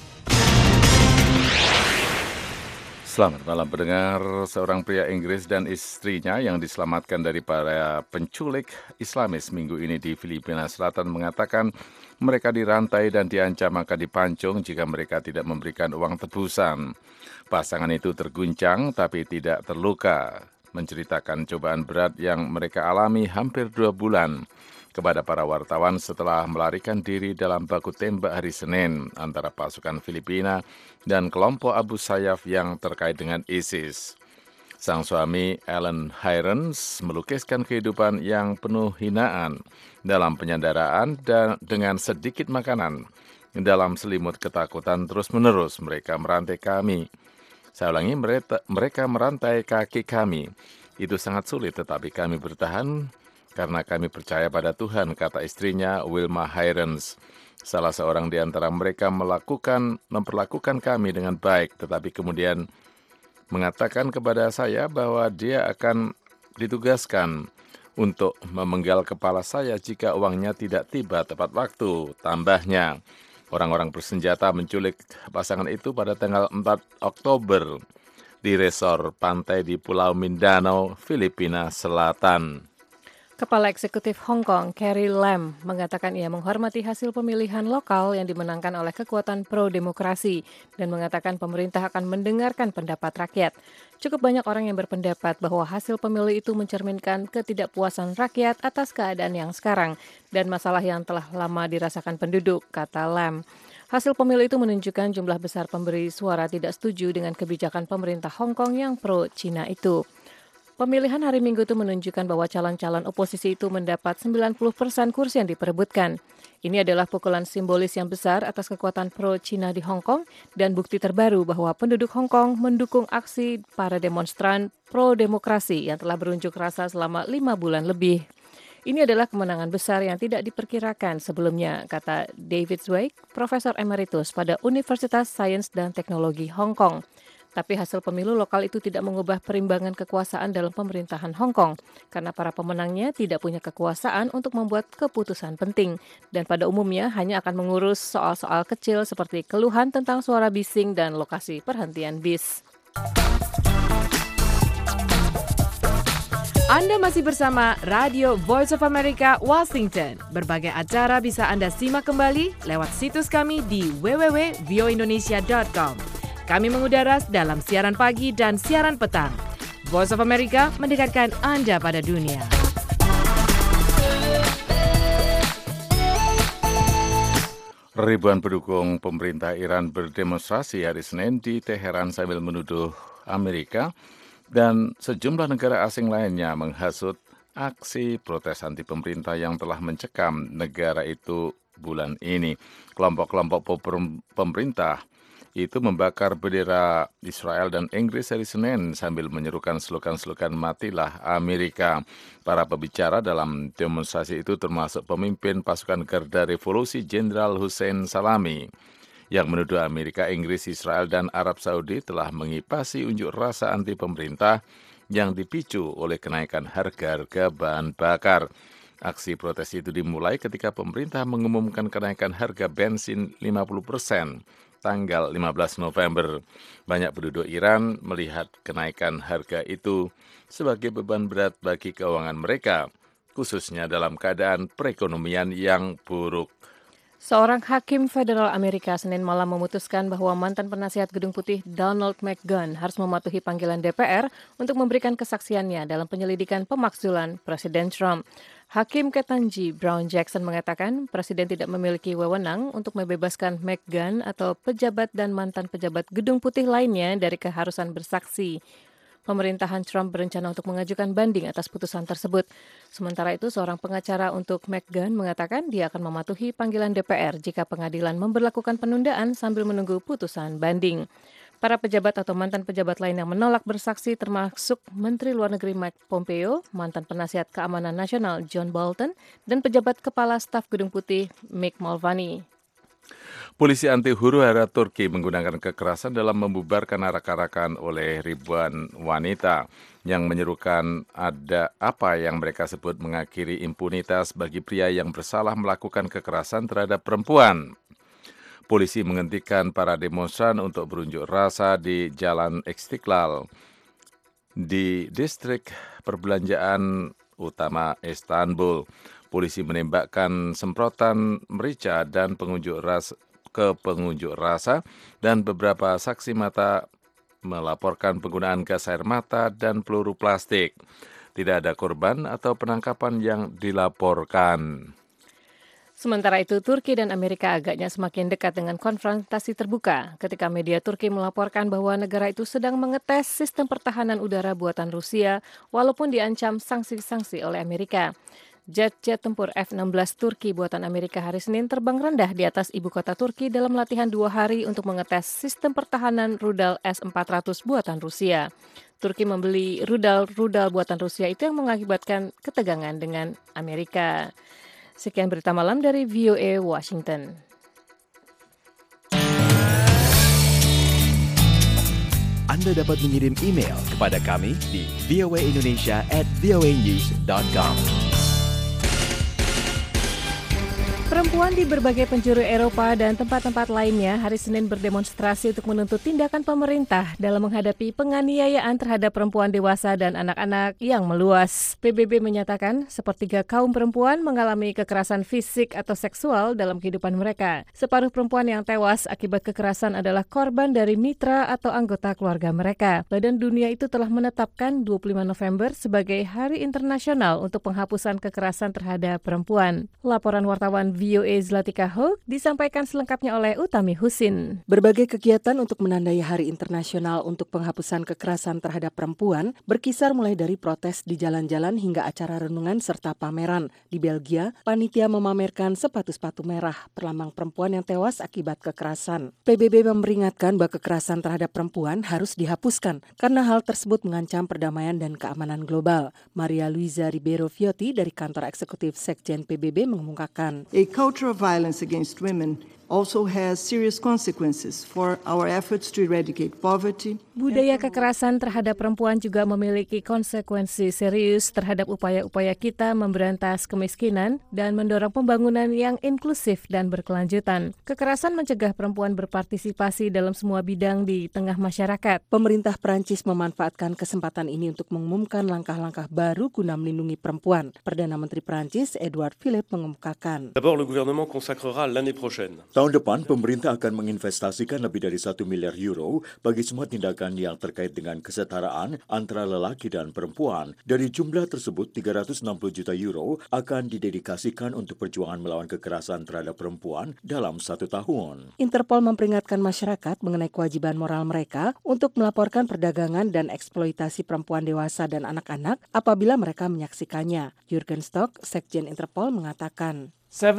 Selamat malam pendengar. Seorang pria Inggris dan istrinya yang diselamatkan dari para penculik Islamis minggu ini di Filipina Selatan mengatakan mereka dirantai dan diancam akan dipancung jika mereka tidak memberikan uang tebusan. Pasangan itu terguncang tapi tidak terluka, menceritakan cobaan berat yang mereka alami hampir 2 bulan kepada para wartawan setelah melarikan diri dalam baku tembak hari Senin antara pasukan Filipina dan kelompok Abu Sayyaf yang terkait dengan ISIS. Sang suami Alan Hirons melukiskan kehidupan yang penuh hinaan dalam penyandaraan dan dengan sedikit makanan. Dalam selimut ketakutan terus-menerus mereka merantai kami. Saya ulangi, mereka merantai kaki kami. Itu sangat sulit, tetapi kami bertahan karena kami percaya pada Tuhan, kata istrinya Wilma Hirons. Salah seorang di antara mereka memperlakukan kami dengan baik, tetapi kemudian mengatakan kepada saya bahwa dia akan ditugaskan untuk memenggal kepala saya jika uangnya tidak tiba tepat waktu. Tambahnya, orang-orang bersenjata menculik pasangan itu pada tanggal 4 Oktober di resor pantai di Pulau Mindanao, Filipina Selatan. Kepala Eksekutif Hong Kong, Carrie Lam, mengatakan ia menghormati hasil pemilihan lokal yang dimenangkan oleh kekuatan pro-demokrasi dan mengatakan pemerintah akan mendengarkan pendapat rakyat. Cukup banyak orang yang berpendapat bahwa hasil pemilu itu mencerminkan ketidakpuasan rakyat atas keadaan yang sekarang dan masalah yang telah lama dirasakan penduduk, kata Lam. Hasil pemilu itu menunjukkan jumlah besar pemberi suara tidak setuju dengan kebijakan pemerintah Hong Kong yang pro-Cina itu. Pemilihan hari Minggu itu menunjukkan bahwa calon-calon oposisi itu mendapat 90% kursi yang diperebutkan. Ini adalah pukulan simbolis yang besar atas kekuatan pro-Cina di Hong Kong dan bukti terbaru bahwa penduduk Hong Kong mendukung aksi para demonstran pro-demokrasi yang telah berunjuk rasa selama 5 bulan lebih. Ini adalah kemenangan besar yang tidak diperkirakan sebelumnya, kata David Zweig, Profesor Emeritus pada Universitas Sains dan Teknologi Hong Kong. Tapi hasil pemilu lokal itu tidak mengubah perimbangan kekuasaan dalam pemerintahan Hong Kong, karena para pemenangnya tidak punya kekuasaan untuk membuat keputusan penting, dan pada umumnya hanya akan mengurus soal-soal kecil seperti keluhan tentang suara bising dan lokasi perhentian bis. Anda masih bersama Radio Voice of America Washington. Berbagai acara bisa Anda simak kembali lewat situs kami di www.voindonesia.com. Kami mengudara dalam siaran pagi dan siaran petang. Voice of America mendekatkan Anda pada dunia. Ribuan pendukung pemerintah Iran berdemonstrasi hari Senin di Teheran sambil menuduh Amerika dan sejumlah negara asing lainnya menghasut aksi protes anti pemerintah yang telah mencekam negara itu bulan ini. Kelompok-kelompok pemerintah itu membakar bendera Israel dan Inggris hari Senin sambil menyerukan slogan-slogan "Matilah Amerika". Para pembicara dalam demonstrasi itu termasuk pemimpin pasukan Garda Revolusi Jenderal Hussein Salami, yang menuduh Amerika, Inggris, Israel, dan Arab Saudi telah mengipasi unjuk rasa anti pemerintah yang dipicu oleh kenaikan harga-harga bahan bakar. Aksi protes itu dimulai ketika pemerintah mengumumkan kenaikan harga bensin 50% tanggal 15 November. Banyak penduduk Iran melihat kenaikan harga itu sebagai beban berat bagi keuangan mereka, khususnya dalam keadaan perekonomian yang buruk. Seorang hakim federal Amerika Senin malam memutuskan bahwa mantan penasihat Gedung Putih Donald McGahn harus mematuhi panggilan DPR untuk memberikan kesaksiannya dalam penyelidikan pemakzulan Presiden Trump. Hakim Ketanji Brown Jackson mengatakan Presiden tidak memiliki wewenang untuk membebaskan McGahn atau pejabat dan mantan pejabat Gedung Putih lainnya dari keharusan bersaksi. Pemerintahan Trump berencana untuk mengajukan banding atas putusan tersebut. Sementara itu, seorang pengacara untuk McGahn mengatakan dia akan mematuhi panggilan DPR jika pengadilan memberlakukan penundaan sambil menunggu putusan banding. Para pejabat atau mantan pejabat lain yang menolak bersaksi termasuk Menteri Luar Negeri Mike Pompeo, mantan penasihat Keamanan Nasional John Bolton, dan pejabat Kepala Staf Gedung Putih Mick Mulvaney. Polisi anti huru-hara Turki menggunakan kekerasan dalam membubarkan arak-arakan oleh ribuan wanita yang menyerukan ada apa yang mereka sebut mengakhiri impunitas bagi pria yang bersalah melakukan kekerasan terhadap perempuan. Polisi menghentikan para demonstran untuk berunjuk rasa di Jalan Istiqlal di distrik perbelanjaan utama Istanbul. Polisi menembakkan semprotan merica dan pengunjuk rasa dan beberapa saksi mata melaporkan penggunaan gas air mata dan peluru plastik. Tidak ada korban atau penangkapan yang dilaporkan. Sementara itu, Turki dan Amerika agaknya semakin dekat dengan konfrontasi terbuka ketika media Turki melaporkan bahwa negara itu sedang mengetes sistem pertahanan udara buatan Rusia walaupun diancam sanksi-sanksi oleh Amerika. Jet-jet tempur F-16 Turki buatan Amerika hari Senin terbang rendah di atas ibu kota Turki dalam latihan 2 hari untuk mengetes sistem pertahanan rudal S-400 buatan Rusia. Turki membeli rudal buatan Rusia itu yang mengakibatkan ketegangan dengan Amerika. Sekian berita malam dari VOA Washington. Anda dapat mengirim email kepada kami di voaindonesia@voanews.com. Perempuan di berbagai penjuru Eropa dan tempat-tempat lainnya hari Senin berdemonstrasi untuk menuntut tindakan pemerintah dalam menghadapi penganiayaan terhadap perempuan dewasa dan anak-anak yang meluas. PBB menyatakan sepertiga kaum perempuan mengalami kekerasan fisik atau seksual dalam kehidupan mereka. Separuh perempuan yang tewas akibat kekerasan adalah korban dari mitra atau anggota keluarga mereka. Badan Dunia itu telah menetapkan 25 November sebagai Hari Internasional untuk Penghapusan Kekerasan Terhadap Perempuan. Laporan wartawan VOA Zlatika Hoek disampaikan selengkapnya oleh Utami Husin. Berbagai kegiatan untuk menandai Hari Internasional untuk Penghapusan Kekerasan Terhadap Perempuan berkisar mulai dari protes di jalan-jalan hingga acara renungan serta pameran. Di Belgia, panitia memamerkan sepatu-sepatu merah perlambang perempuan yang tewas akibat kekerasan. PBB memperingatkan bahwa kekerasan terhadap perempuan harus dihapuskan karena hal tersebut mengancam perdamaian dan keamanan global. Maria Luisa Ribeiro Fiotti dari kantor eksekutif Sekjen PBB mengumumkan. A culture of violence against women also has serious consequences for our efforts to eradicate poverty. Budaya kekerasan terhadap perempuan juga memiliki konsekuensi serius terhadap upaya-upaya kita memberantas kemiskinan dan mendorong pembangunan yang inklusif dan berkelanjutan. Kekerasan mencegah perempuan berpartisipasi dalam semua bidang di tengah masyarakat. Pemerintah Prancis memanfaatkan kesempatan ini untuk mengumumkan langkah-langkah baru guna melindungi perempuan. Perdana Menteri Prancis Edouard Philippe mengemukakan. D'abord, le gouvernement consacrera l'année prochaine. Tahun depan, pemerintah akan menginvestasikan lebih dari 1 miliar euro bagi semua tindakan yang terkait dengan kesetaraan antara lelaki dan perempuan. Dari jumlah tersebut, 360 juta euro akan didedikasikan untuk perjuangan melawan kekerasan terhadap perempuan dalam 1 tahun. Interpol memperingatkan masyarakat mengenai kewajiban moral mereka untuk melaporkan perdagangan dan eksploitasi perempuan dewasa dan anak-anak apabila mereka menyaksikannya. Jürgen Stock, Sekjen Interpol, mengatakan,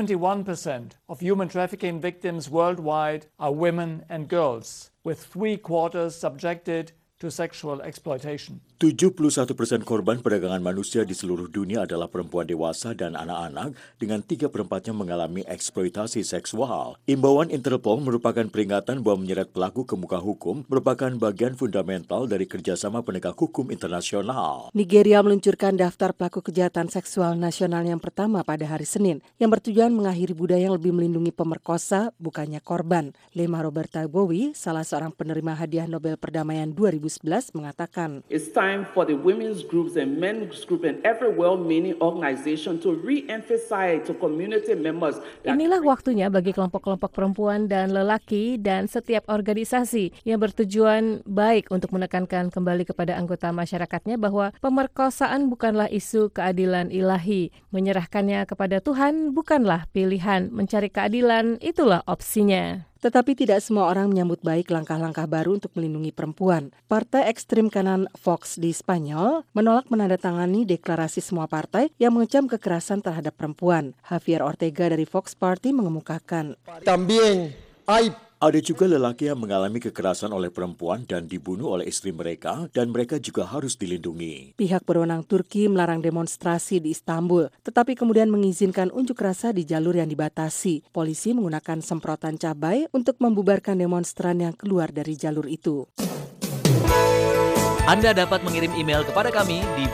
71% of human trafficking victims worldwide are women and girls, with 3/4 subjected to sexual exploitation. 71% korban perdagangan manusia di seluruh dunia adalah perempuan dewasa dan anak-anak, dengan 3/4-nya mengalami eksploitasi seksual. Imbauan Interpol merupakan peringatan bahwa menyeret pelaku ke muka hukum merupakan bagian fundamental dari kerjasama penegak hukum internasional. Nigeria meluncurkan daftar pelaku kejahatan seksual nasional yang pertama pada hari Senin, yang bertujuan mengakhiri budaya yang lebih melindungi pemerkosa, bukannya korban. Lema Roberta Bowie, salah seorang penerima hadiah Nobel Perdamaian 2011, mengatakan, It's time for the women's groups and men's group and every well-meaning organization to re-emphasize to community members. Inilah waktunya bagi kelompok-kelompok perempuan dan lelaki dan setiap organisasi yang bertujuan baik untuk menekankan kembali kepada anggota masyarakatnya bahwa pemerkosaan bukanlah isu keadilan ilahi. Menyerahkannya kepada Tuhan bukanlah pilihan. Mencari keadilan itulah opsinya. Tetapi tidak semua orang menyambut baik langkah-langkah baru untuk melindungi perempuan. Partai ekstrim kanan Vox di Spanyol menolak menandatangani deklarasi semua partai yang mengecam kekerasan terhadap perempuan. Javier Ortega dari Vox Party mengemukakan, Ada juga lelaki yang mengalami kekerasan oleh perempuan dan dibunuh oleh istri mereka, dan mereka juga harus dilindungi. Pihak berwenang Turki melarang demonstrasi di Istanbul, tetapi kemudian mengizinkan unjuk rasa di jalur yang dibatasi. Polisi menggunakan semprotan cabai untuk membubarkan demonstran yang keluar dari jalur itu. Anda dapat mengirim email kepada kami di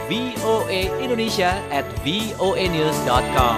voaindonesia@voanews.com.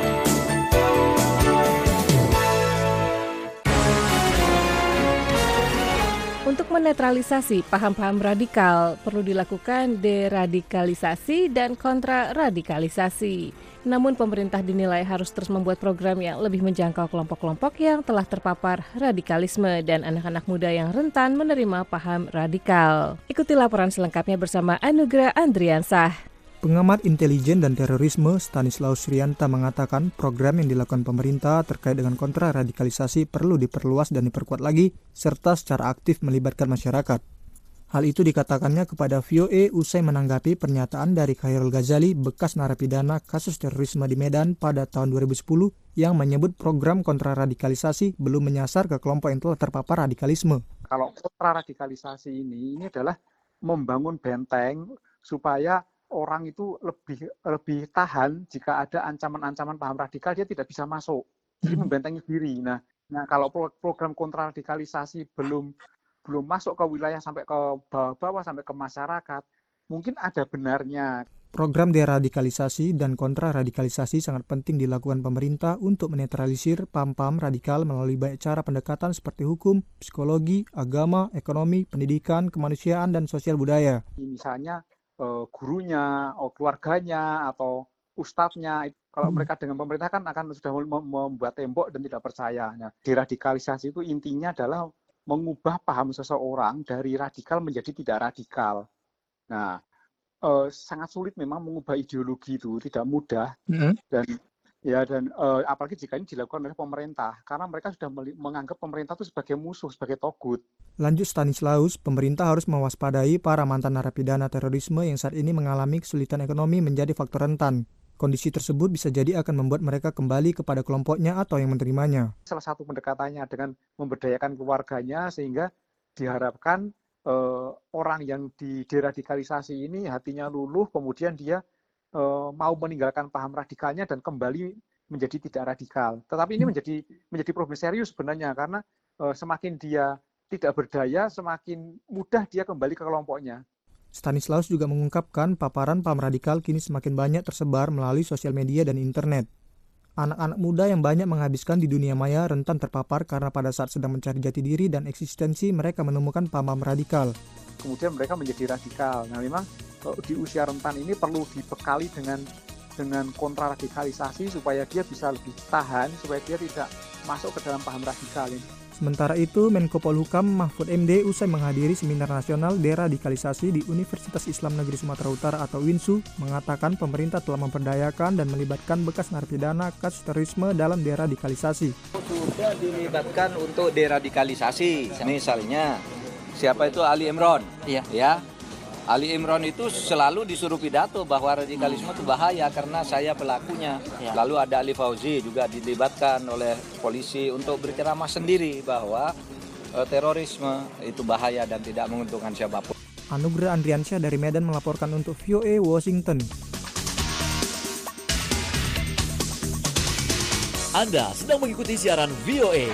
Untuk menetralisasi paham-paham radikal, perlu dilakukan deradikalisasi dan kontraradikalisasi. Namun pemerintah dinilai harus terus membuat program yang lebih menjangkau kelompok-kelompok yang telah terpapar radikalisme dan anak-anak muda yang rentan menerima paham radikal. Ikuti laporan selengkapnya bersama Anugrah Andriansah. Pengamat intelijen dan terorisme Stanislaus Rianta mengatakan program yang dilakukan pemerintah terkait dengan kontraradikalisasi perlu diperluas dan diperkuat lagi, serta secara aktif melibatkan masyarakat. Hal itu dikatakannya kepada VOA usai menanggapi pernyataan dari Khairul Ghazali, bekas narapidana kasus terorisme di Medan pada tahun 2010, yang menyebut program kontraradikalisasi belum menyasar ke kelompok yang telah terpapar radikalisme. Kalau kontraradikalisasi ini adalah membangun benteng supaya orang itu lebih tahan jika ada ancaman-ancaman paham radikal, dia tidak bisa masuk. Jadi membentengi diri. Nah kalau program kontraradikalisasi belum masuk ke wilayah sampai ke bawah sampai ke masyarakat, mungkin ada benarnya. Program deradikalisasi dan kontraradikalisasi sangat penting dilakukan pemerintah untuk menetralisir paham-paham radikal melalui banyak cara pendekatan seperti hukum, psikologi, agama, ekonomi, pendidikan, kemanusiaan, dan sosial budaya. Misalnya gurunya, keluarganya, atau ustadznya, kalau mereka dengan pemerintah kan akan sudah membuat tembok dan tidak percaya. Nah, deradikalisasi itu intinya adalah mengubah paham seseorang dari radikal menjadi tidak radikal. Nah, sangat sulit memang mengubah ideologi itu, tidak mudah. Dan apalagi jika ini dilakukan oleh pemerintah, karena mereka sudah menganggap pemerintah itu sebagai musuh, sebagai togut. Lanjut Stanislaus, pemerintah harus mewaspadai para mantan narapidana terorisme yang saat ini mengalami kesulitan ekonomi menjadi faktor rentan. Kondisi tersebut bisa jadi akan membuat mereka kembali kepada kelompoknya atau yang menerimanya. Salah satu pendekatannya dengan memberdayakan keluarganya, sehingga diharapkan orang yang deradikalisasi ini hatinya luluh, kemudian dia mau meninggalkan paham radikalnya dan kembali menjadi tidak radikal. Tetapi ini menjadi problem serius sebenarnya, karena semakin dia tidak berdaya, semakin mudah dia kembali ke kelompoknya. Stanislaus juga mengungkapkan paparan paham radikal kini semakin banyak tersebar melalui sosial media dan internet. Anak-anak muda yang banyak menghabiskan di dunia maya rentan terpapar karena pada saat sedang mencari jati diri dan eksistensi mereka menemukan paham radikal. Kemudian mereka menjadi radikal. Nah, memang di usia rentan ini perlu dibekali dengan kontraradikalisasi supaya dia bisa lebih tahan, supaya dia tidak masuk ke dalam paham radikal ini. Sementara itu, Menko Polhukam Mahfud MD usai menghadiri Seminar Nasional Deradikalisasi di Universitas Islam Negeri Sumatera Utara atau UINSU mengatakan pemerintah telah memperdayakan dan melibatkan bekas narapidana kasus terorisme dalam deradikalisasi. Sudah dilibatkan untuk deradikalisasi. Misalnya, siapa itu Ali Imran? Ya. Ali Imran itu selalu disuruh pidato bahwa radikalisme itu bahaya karena saya pelakunya. Lalu ada Ali Fauzi juga dilibatkan oleh polisi untuk berceramah sendiri bahwa terorisme itu bahaya dan tidak menguntungkan siapapun. Anugrah Andriansyah dari Medan melaporkan untuk VOA Washington. Anda sedang mengikuti siaran VOA.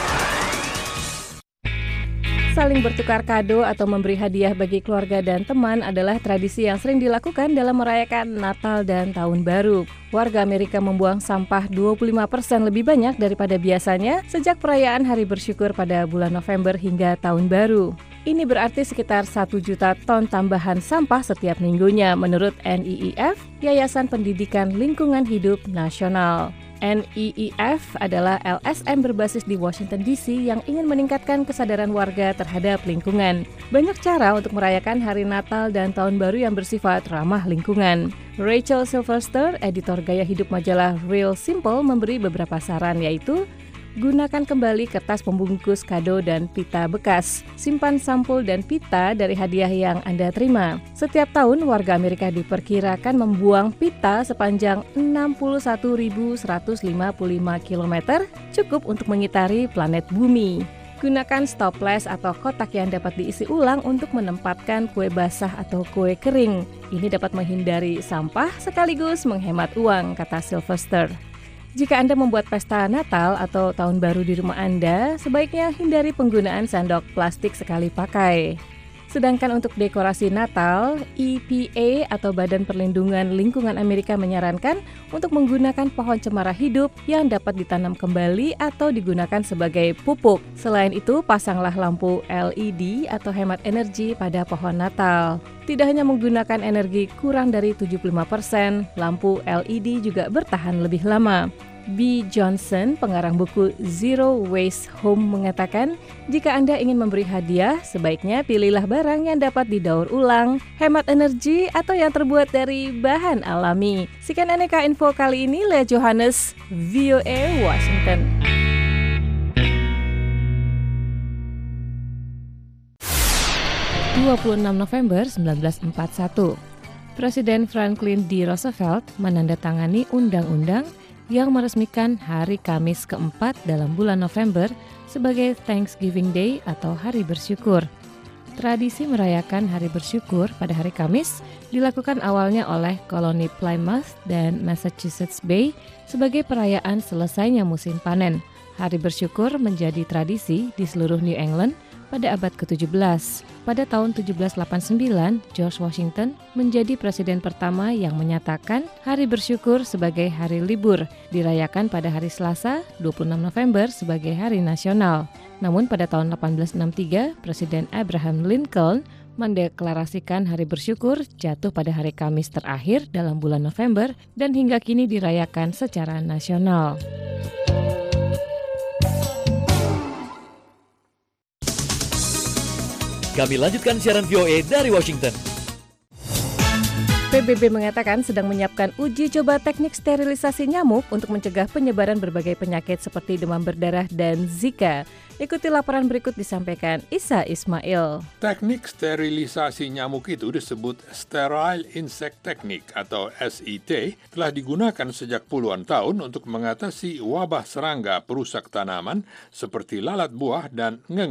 Saling bertukar kado atau memberi hadiah bagi keluarga dan teman adalah tradisi yang sering dilakukan dalam merayakan Natal dan Tahun Baru. Warga Amerika membuang sampah 25% lebih banyak daripada biasanya sejak perayaan Hari Bersyukur pada bulan November hingga Tahun Baru. Ini berarti sekitar 1 juta ton tambahan sampah setiap minggunya menurut NEEF, Yayasan Pendidikan Lingkungan Hidup Nasional. NEEF adalah LSM berbasis di Washington DC yang ingin meningkatkan kesadaran warga terhadap lingkungan. Banyak cara untuk merayakan hari Natal dan Tahun Baru yang bersifat ramah lingkungan. Rachel Sylvester, editor gaya hidup majalah Real Simple, memberi beberapa saran, yaitu gunakan kembali kertas pembungkus kado dan pita bekas. Simpan sampul dan pita dari hadiah yang Anda terima. Setiap tahun, warga Amerika diperkirakan membuang pita sepanjang 61.155 km, cukup untuk mengitari planet bumi. Gunakan stoples atau kotak yang dapat diisi ulang untuk menempatkan kue basah atau kue kering. Ini dapat menghindari sampah sekaligus menghemat uang, kata Sylvester. Jika Anda membuat pesta Natal atau Tahun Baru di rumah Anda, sebaiknya hindari penggunaan sendok plastik sekali pakai. Sedangkan untuk dekorasi Natal, EPA atau Badan Perlindungan Lingkungan Amerika menyarankan untuk menggunakan pohon cemara hidup yang dapat ditanam kembali atau digunakan sebagai pupuk. Selain itu, pasanglah lampu LED atau hemat energi pada pohon Natal. Tidak hanya menggunakan energi kurang dari 75%, lampu LED juga bertahan lebih lama. B. Johnson, pengarang buku Zero Waste Home, mengatakan, jika Anda ingin memberi hadiah, sebaiknya pilihlah barang yang dapat didaur ulang, hemat energi, atau yang terbuat dari bahan alami. Sekian aneka info kali ini, Lea Johannes, VOA Washington. November 1941, Presiden Franklin D. Roosevelt menandatangani undang-undang yang meresmikan hari Kamis keempat dalam bulan November sebagai Thanksgiving Day atau Hari Bersyukur. Tradisi merayakan Hari Bersyukur pada hari Kamis dilakukan awalnya oleh koloni Plymouth dan Massachusetts Bay sebagai perayaan selesainya musim panen. Hari Bersyukur menjadi tradisi di seluruh New England pada abad ke-17. Pada tahun 1789, George Washington menjadi presiden pertama yang menyatakan Hari Bersyukur sebagai hari libur, dirayakan pada hari Selasa, 26 November sebagai hari nasional. Namun pada tahun 1863, Presiden Abraham Lincoln mendeklarasikan Hari Bersyukur jatuh pada hari Kamis terakhir dalam bulan November dan hingga kini dirayakan secara nasional. Kami lanjutkan siaran VOA dari Washington. PBB mengatakan sedang menyiapkan uji coba teknik sterilisasi nyamuk untuk mencegah penyebaran berbagai penyakit seperti demam berdarah dan Zika. Ikuti laporan berikut disampaikan Isa Ismail. Teknik sterilisasi nyamuk itu disebut Sterile Insect Technique atau SIT, telah digunakan sejak puluhan tahun untuk mengatasi wabah serangga perusak tanaman seperti lalat buah dan ngengat.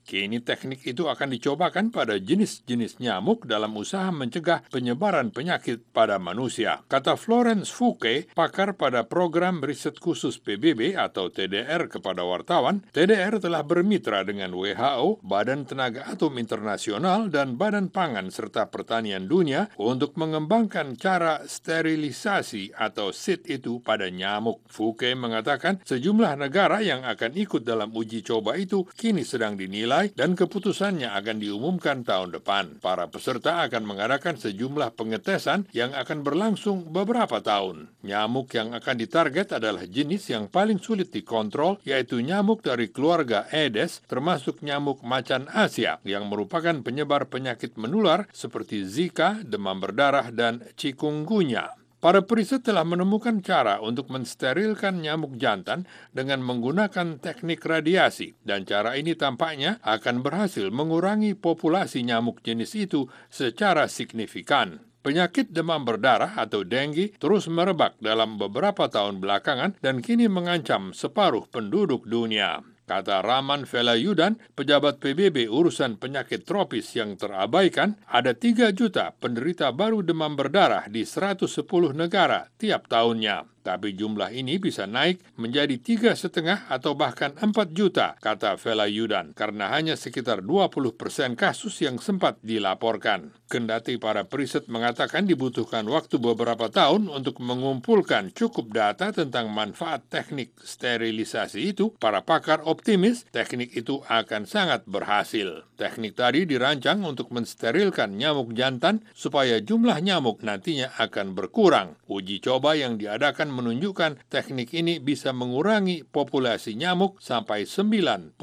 Kini teknik itu akan dicobakan pada jenis-jenis nyamuk dalam usaha mencegah penyebaran penyakit pada manusia. Kata Florence Fouquet, pakar pada program riset khusus PBB atau TDR kepada wartawan, TDR telah bermitra dengan WHO, Badan Tenaga Atom Internasional, dan Badan Pangan serta Pertanian Dunia untuk mengembangkan cara sterilisasi atau SIT itu pada nyamuk. Fouquet mengatakan sejumlah negara yang akan ikut dalam uji coba itu kini sedang dinilai dan keputusannya akan diumumkan tahun depan. Para peserta akan mengadakan sejumlah pengetesan yang akan berlangsung beberapa tahun. Nyamuk yang akan ditarget adalah jenis yang paling sulit dikontrol, yaitu nyamuk dari keluarga Aedes, termasuk nyamuk macan Asia, yang merupakan penyebar penyakit menular seperti Zika, demam berdarah, dan chikungunya. Para periset telah menemukan cara untuk mensterilkan nyamuk jantan dengan menggunakan teknik radiasi, dan cara ini tampaknya akan berhasil mengurangi populasi nyamuk jenis itu secara signifikan. Penyakit demam berdarah atau dengue terus merebak dalam beberapa tahun belakangan dan kini mengancam separuh penduduk dunia. Kata Raman Velayudan, pejabat PBB urusan penyakit tropis yang terabaikan, ada 3 juta penderita baru demam berdarah di 110 negara tiap tahunnya. Tapi jumlah ini bisa naik menjadi 3,5 atau bahkan 4 juta, kata Velayudan, karena hanya sekitar 20% kasus yang sempat dilaporkan. Kendati para periset mengatakan dibutuhkan waktu beberapa tahun untuk mengumpulkan cukup data tentang manfaat teknik sterilisasi itu, para pakar optimis teknik itu akan sangat berhasil. Teknik tadi dirancang untuk mensterilkan nyamuk jantan supaya jumlah nyamuk nantinya akan berkurang. Uji coba yang diadakan menunjukkan teknik ini bisa mengurangi populasi nyamuk sampai 90%.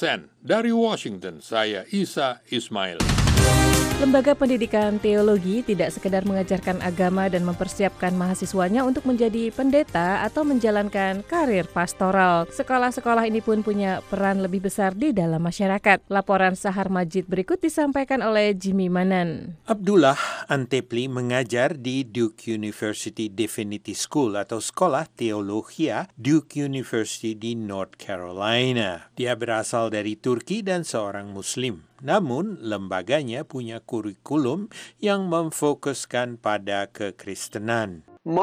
Dari Washington, saya Isa Ismail. Lembaga pendidikan teologi tidak sekedar mengajarkan agama dan mempersiapkan mahasiswanya untuk menjadi pendeta atau menjalankan karir pastoral. Sekolah-sekolah ini pun punya peran lebih besar di dalam masyarakat. Laporan Sahar Majid berikut disampaikan oleh Jimmy Manan. Abdullah Antepli mengajar di Duke University Divinity School atau Sekolah Teologia Duke University di North Carolina. Dia berasal dari Turki dan seorang Muslim. Namun, lembaganya punya kurikulum yang memfokuskan pada kekristenan.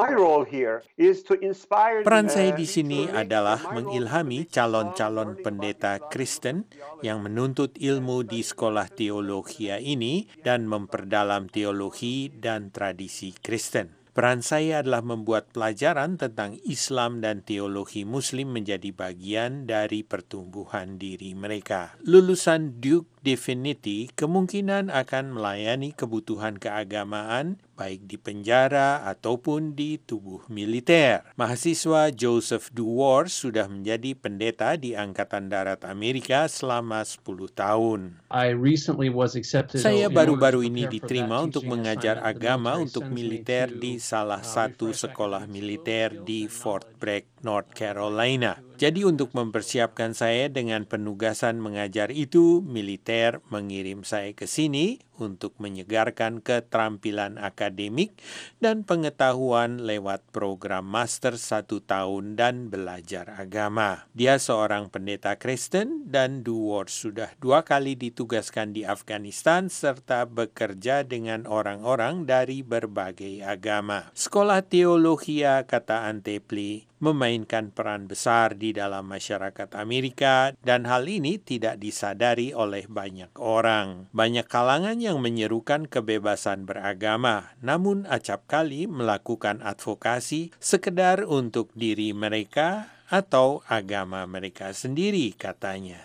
Peran saya di sini adalah mengilhami calon-calon pendeta Kristen yang menuntut ilmu di sekolah teologia ini dan memperdalam teologi dan tradisi Kristen. Peran saya adalah membuat pelajaran tentang Islam dan teologi Muslim menjadi bagian dari pertumbuhan diri mereka. Lulusan Duke Divinity kemungkinan akan melayani kebutuhan keagamaan baik di penjara ataupun di tubuh militer. Mahasiswa Joseph Duwar sudah menjadi pendeta di Angkatan Darat Amerika selama 10 tahun. Saya baru-baru ini diterima untuk mengajar agama untuk militer di salah satu sekolah militer di Fort Bragg, North Carolina. Jadi untuk mempersiapkan saya dengan penugasan mengajar itu, militer mengirim saya ke sini untuk menyegarkan keterampilan akademik dan pengetahuan lewat program master 1 tahun dan belajar agama. Dia seorang pendeta Kristen dan Duwar sudah 2 kali ditugaskan di Afghanistan serta bekerja dengan orang-orang dari berbagai agama. Sekolah teologia, kata Antepli, memainkan peran besar di dalam masyarakat Amerika dan hal ini tidak disadari oleh banyak orang. Banyak kalangan yang menyerukan kebebasan beragama, namun acap kali melakukan advokasi sekedar untuk diri mereka atau agama mereka sendiri, katanya.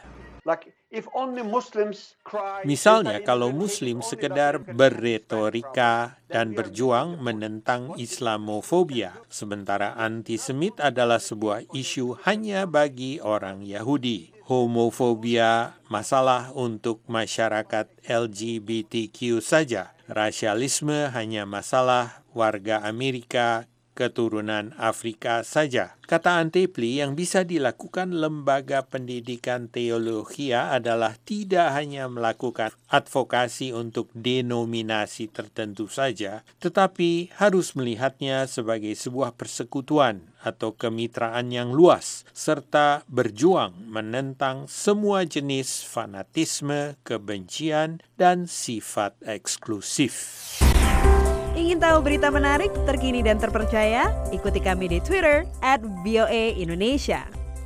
Misalnya, kalau Muslim sekedar berretorika dan berjuang menentang Islamofobia, sementara antisemit adalah sebuah isu hanya bagi orang Yahudi. Homofobia masalah untuk masyarakat LGBTQ saja. Rasialisme hanya masalah warga Amerika keturunan Afrika saja. Kata Antepli, yang bisa dilakukan lembaga pendidikan teologi adalah tidak hanya melakukan advokasi untuk denominasi tertentu saja, tetapi harus melihatnya sebagai sebuah persekutuan atau kemitraan yang luas, serta berjuang menentang semua jenis fanatisme, kebencian, dan sifat eksklusif. Ingin tahu berita menarik, terkini dan terpercaya? Ikuti kami di Twitter @VOA_Indonesia.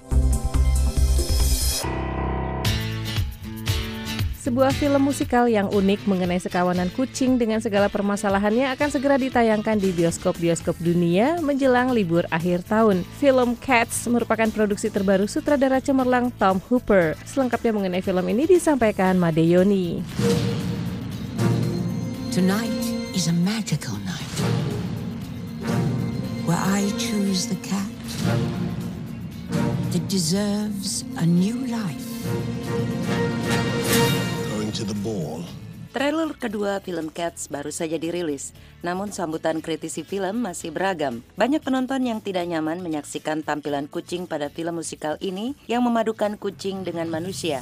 Sebuah film musikal yang unik mengenai sekawanan kucing dengan segala permasalahannya akan segera ditayangkan di bioskop-bioskop dunia menjelang libur akhir tahun. Film Cats merupakan produksi terbaru sutradara cemerlang Tom Hooper. Selengkapnya mengenai film ini disampaikan Made Yoni. Tonight is a magical night where I choose the cat that deserves a new life. Going to the ball. Trailer kedua film Cats baru saja dirilis, namun sambutan kritisi film masih beragam. Banyak penonton yang tidak nyaman menyaksikan tampilan kucing pada film musikal ini yang memadukan kucing dengan manusia.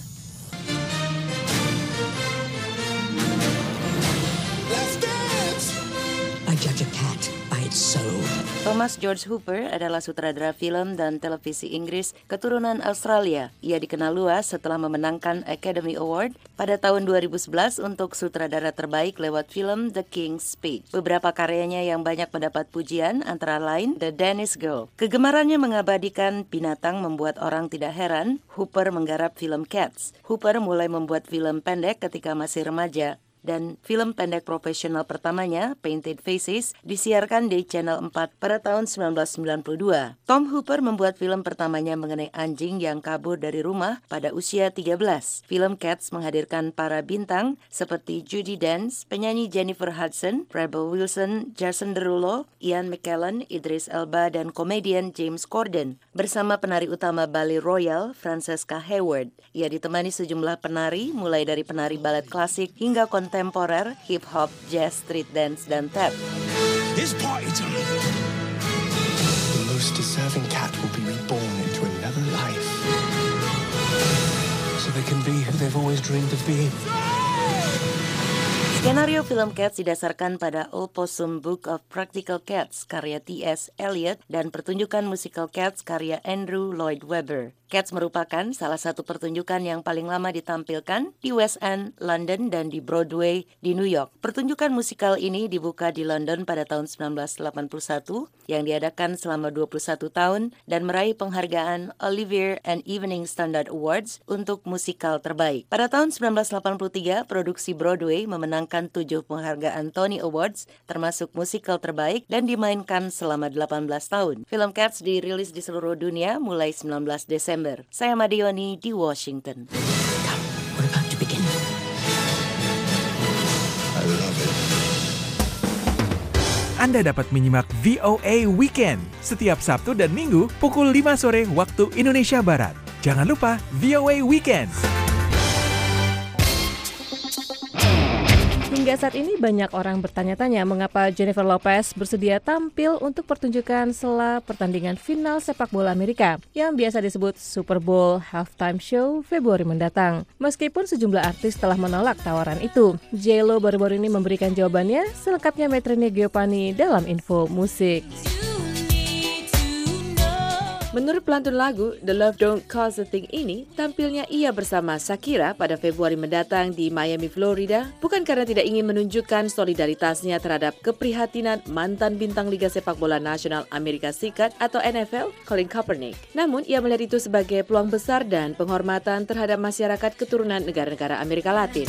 I judge a cat by its soul. Thomas George Hooper adalah sutradara film dan televisi Inggris keturunan Australia. Ia dikenal luas setelah memenangkan Academy Award pada tahun 2011 untuk sutradara terbaik lewat film The King's Speech. Beberapa karyanya yang banyak mendapat pujian antara lain The Danish Girl. Kegemarannya mengabadikan binatang membuat orang tidak heran. Hooper menggarap film Cats. Hooper mulai membuat film pendek ketika masih remaja. Dan film pendek profesional pertamanya, Painted Faces, disiarkan di Channel 4 pada tahun 1992. Tom Hooper membuat film pertamanya mengenai anjing yang kabur dari rumah pada usia 13. Film Cats menghadirkan para bintang seperti Judi Dench, penyanyi Jennifer Hudson, Rebel Wilson, Jason Derulo, Ian McKellen, Idris Elba, dan komedian James Corden. Bersama penari utama Ballet Royal, Francesca Hayward. Ia ditemani sejumlah penari, mulai dari penari balet klasik hingga kontemporer, hip-hop, jazz, street dance, dan tap. This party time. The most deserving cat will be reborn into another life. So they can be who they've always dreamed of being. Skenario film Cats didasarkan pada Opossum Book of Practical Cats karya T.S. Eliot dan pertunjukan musikal Cats karya Andrew Lloyd Webber. Cats merupakan salah satu pertunjukan yang paling lama ditampilkan di West End, London, dan di Broadway di New York. Pertunjukan musikal ini dibuka di London pada tahun 1981 yang diadakan selama 21 tahun dan meraih penghargaan Olivier and Evening Standard Awards untuk musikal terbaik. Pada tahun 1983, produksi Broadway memenangkan 7 penghargaan Tony Awards termasuk musikal terbaik dan dimainkan selama 18 tahun. Film Cats dirilis di seluruh dunia mulai 19 Desember. Saya Made Yoni di Washington. We're about to begin. I love it. Anda dapat menyimak VOA Weekend setiap Sabtu dan Minggu pukul 5 sore waktu Indonesia Barat. Jangan lupa VOA Weekend. Hingga saat ini banyak orang bertanya-tanya mengapa Jennifer Lopez bersedia tampil untuk pertunjukan sela pertandingan final sepak bola Amerika yang biasa disebut Super Bowl Halftime Show Februari mendatang. Meskipun sejumlah artis telah menolak tawaran itu, J.Lo baru-baru ini memberikan jawabannya. Selengkapnya Metrine Giovanni dalam Info Musik. Menurut pelantun lagu The Love Don't Cause a Thing ini, tampilnya ia bersama Shakira pada Februari mendatang di Miami, Florida, bukan karena tidak ingin menunjukkan solidaritasnya terhadap keprihatinan mantan bintang Liga Sepak Bola Nasional Amerika Serikat atau NFL, Colin Kaepernick. Namun, ia melihat itu sebagai peluang besar dan penghormatan terhadap masyarakat keturunan negara-negara Amerika Latin.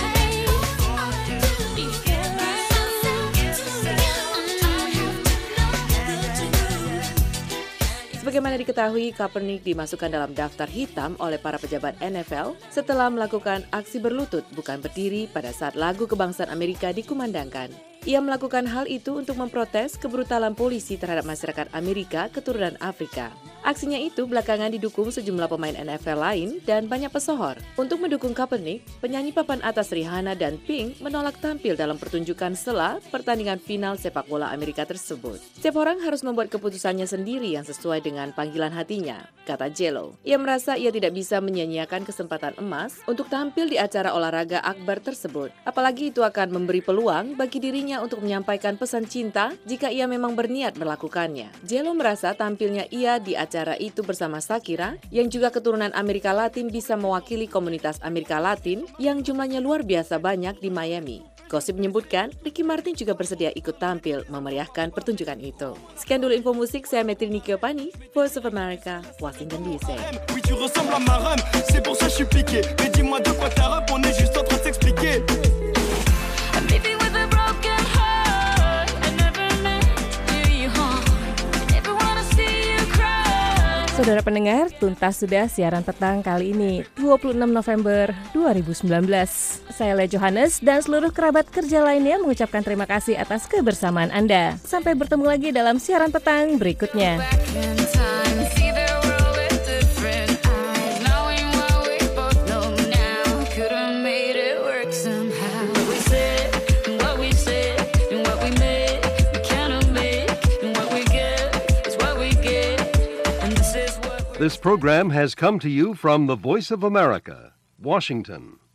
Sebagaimana diketahui, Kaepernick dimasukkan dalam daftar hitam oleh para pejabat NFL setelah melakukan aksi berlutut bukan berdiri pada saat lagu kebangsaan Amerika dikumandangkan. Ia melakukan hal itu untuk memprotes kebrutalan polisi terhadap masyarakat Amerika keturunan Afrika. Aksinya itu belakangan didukung sejumlah pemain NFL lain dan banyak pesohor. Untuk mendukung Kaepernick, penyanyi papan atas Rihanna dan Pink menolak tampil dalam pertunjukan sela pertandingan final sepak bola Amerika tersebut. Setiap orang harus membuat keputusannya sendiri yang sesuai dengan panggilan hatinya, kata J.Lo. Ia merasa ia tidak bisa menyia-nyiakan kesempatan emas untuk tampil di acara olahraga akbar tersebut. Apalagi itu akan memberi peluang bagi dirinya untuk menyampaikan pesan cinta jika ia memang berniat melakukannya. J.Lo merasa tampilnya ia di acara itu bersama Shakira, yang juga keturunan Amerika Latin, bisa mewakili komunitas Amerika Latin yang jumlahnya luar biasa banyak di Miami. Gosip menyebutkan, Ricky Martin juga bersedia ikut tampil memeriahkan pertunjukan itu. Sekian dulu info musik, saya Metri Nikiopani, Voice of America, Washington DC. Oui, tu ressembles à ma rhum, c'est pour ça je suis piqué. Mais dis-moi de quoi t'as rap, on est juste en train de s'expliquer. Saudara pendengar, tuntas sudah siaran petang kali ini, 26 November 2019. Saya Le Johannes dan seluruh kerabat kerja lainnya mengucapkan terima kasih atas kebersamaan Anda. Sampai bertemu lagi dalam siaran petang berikutnya. This program has come to you from the Voice of America, Washington.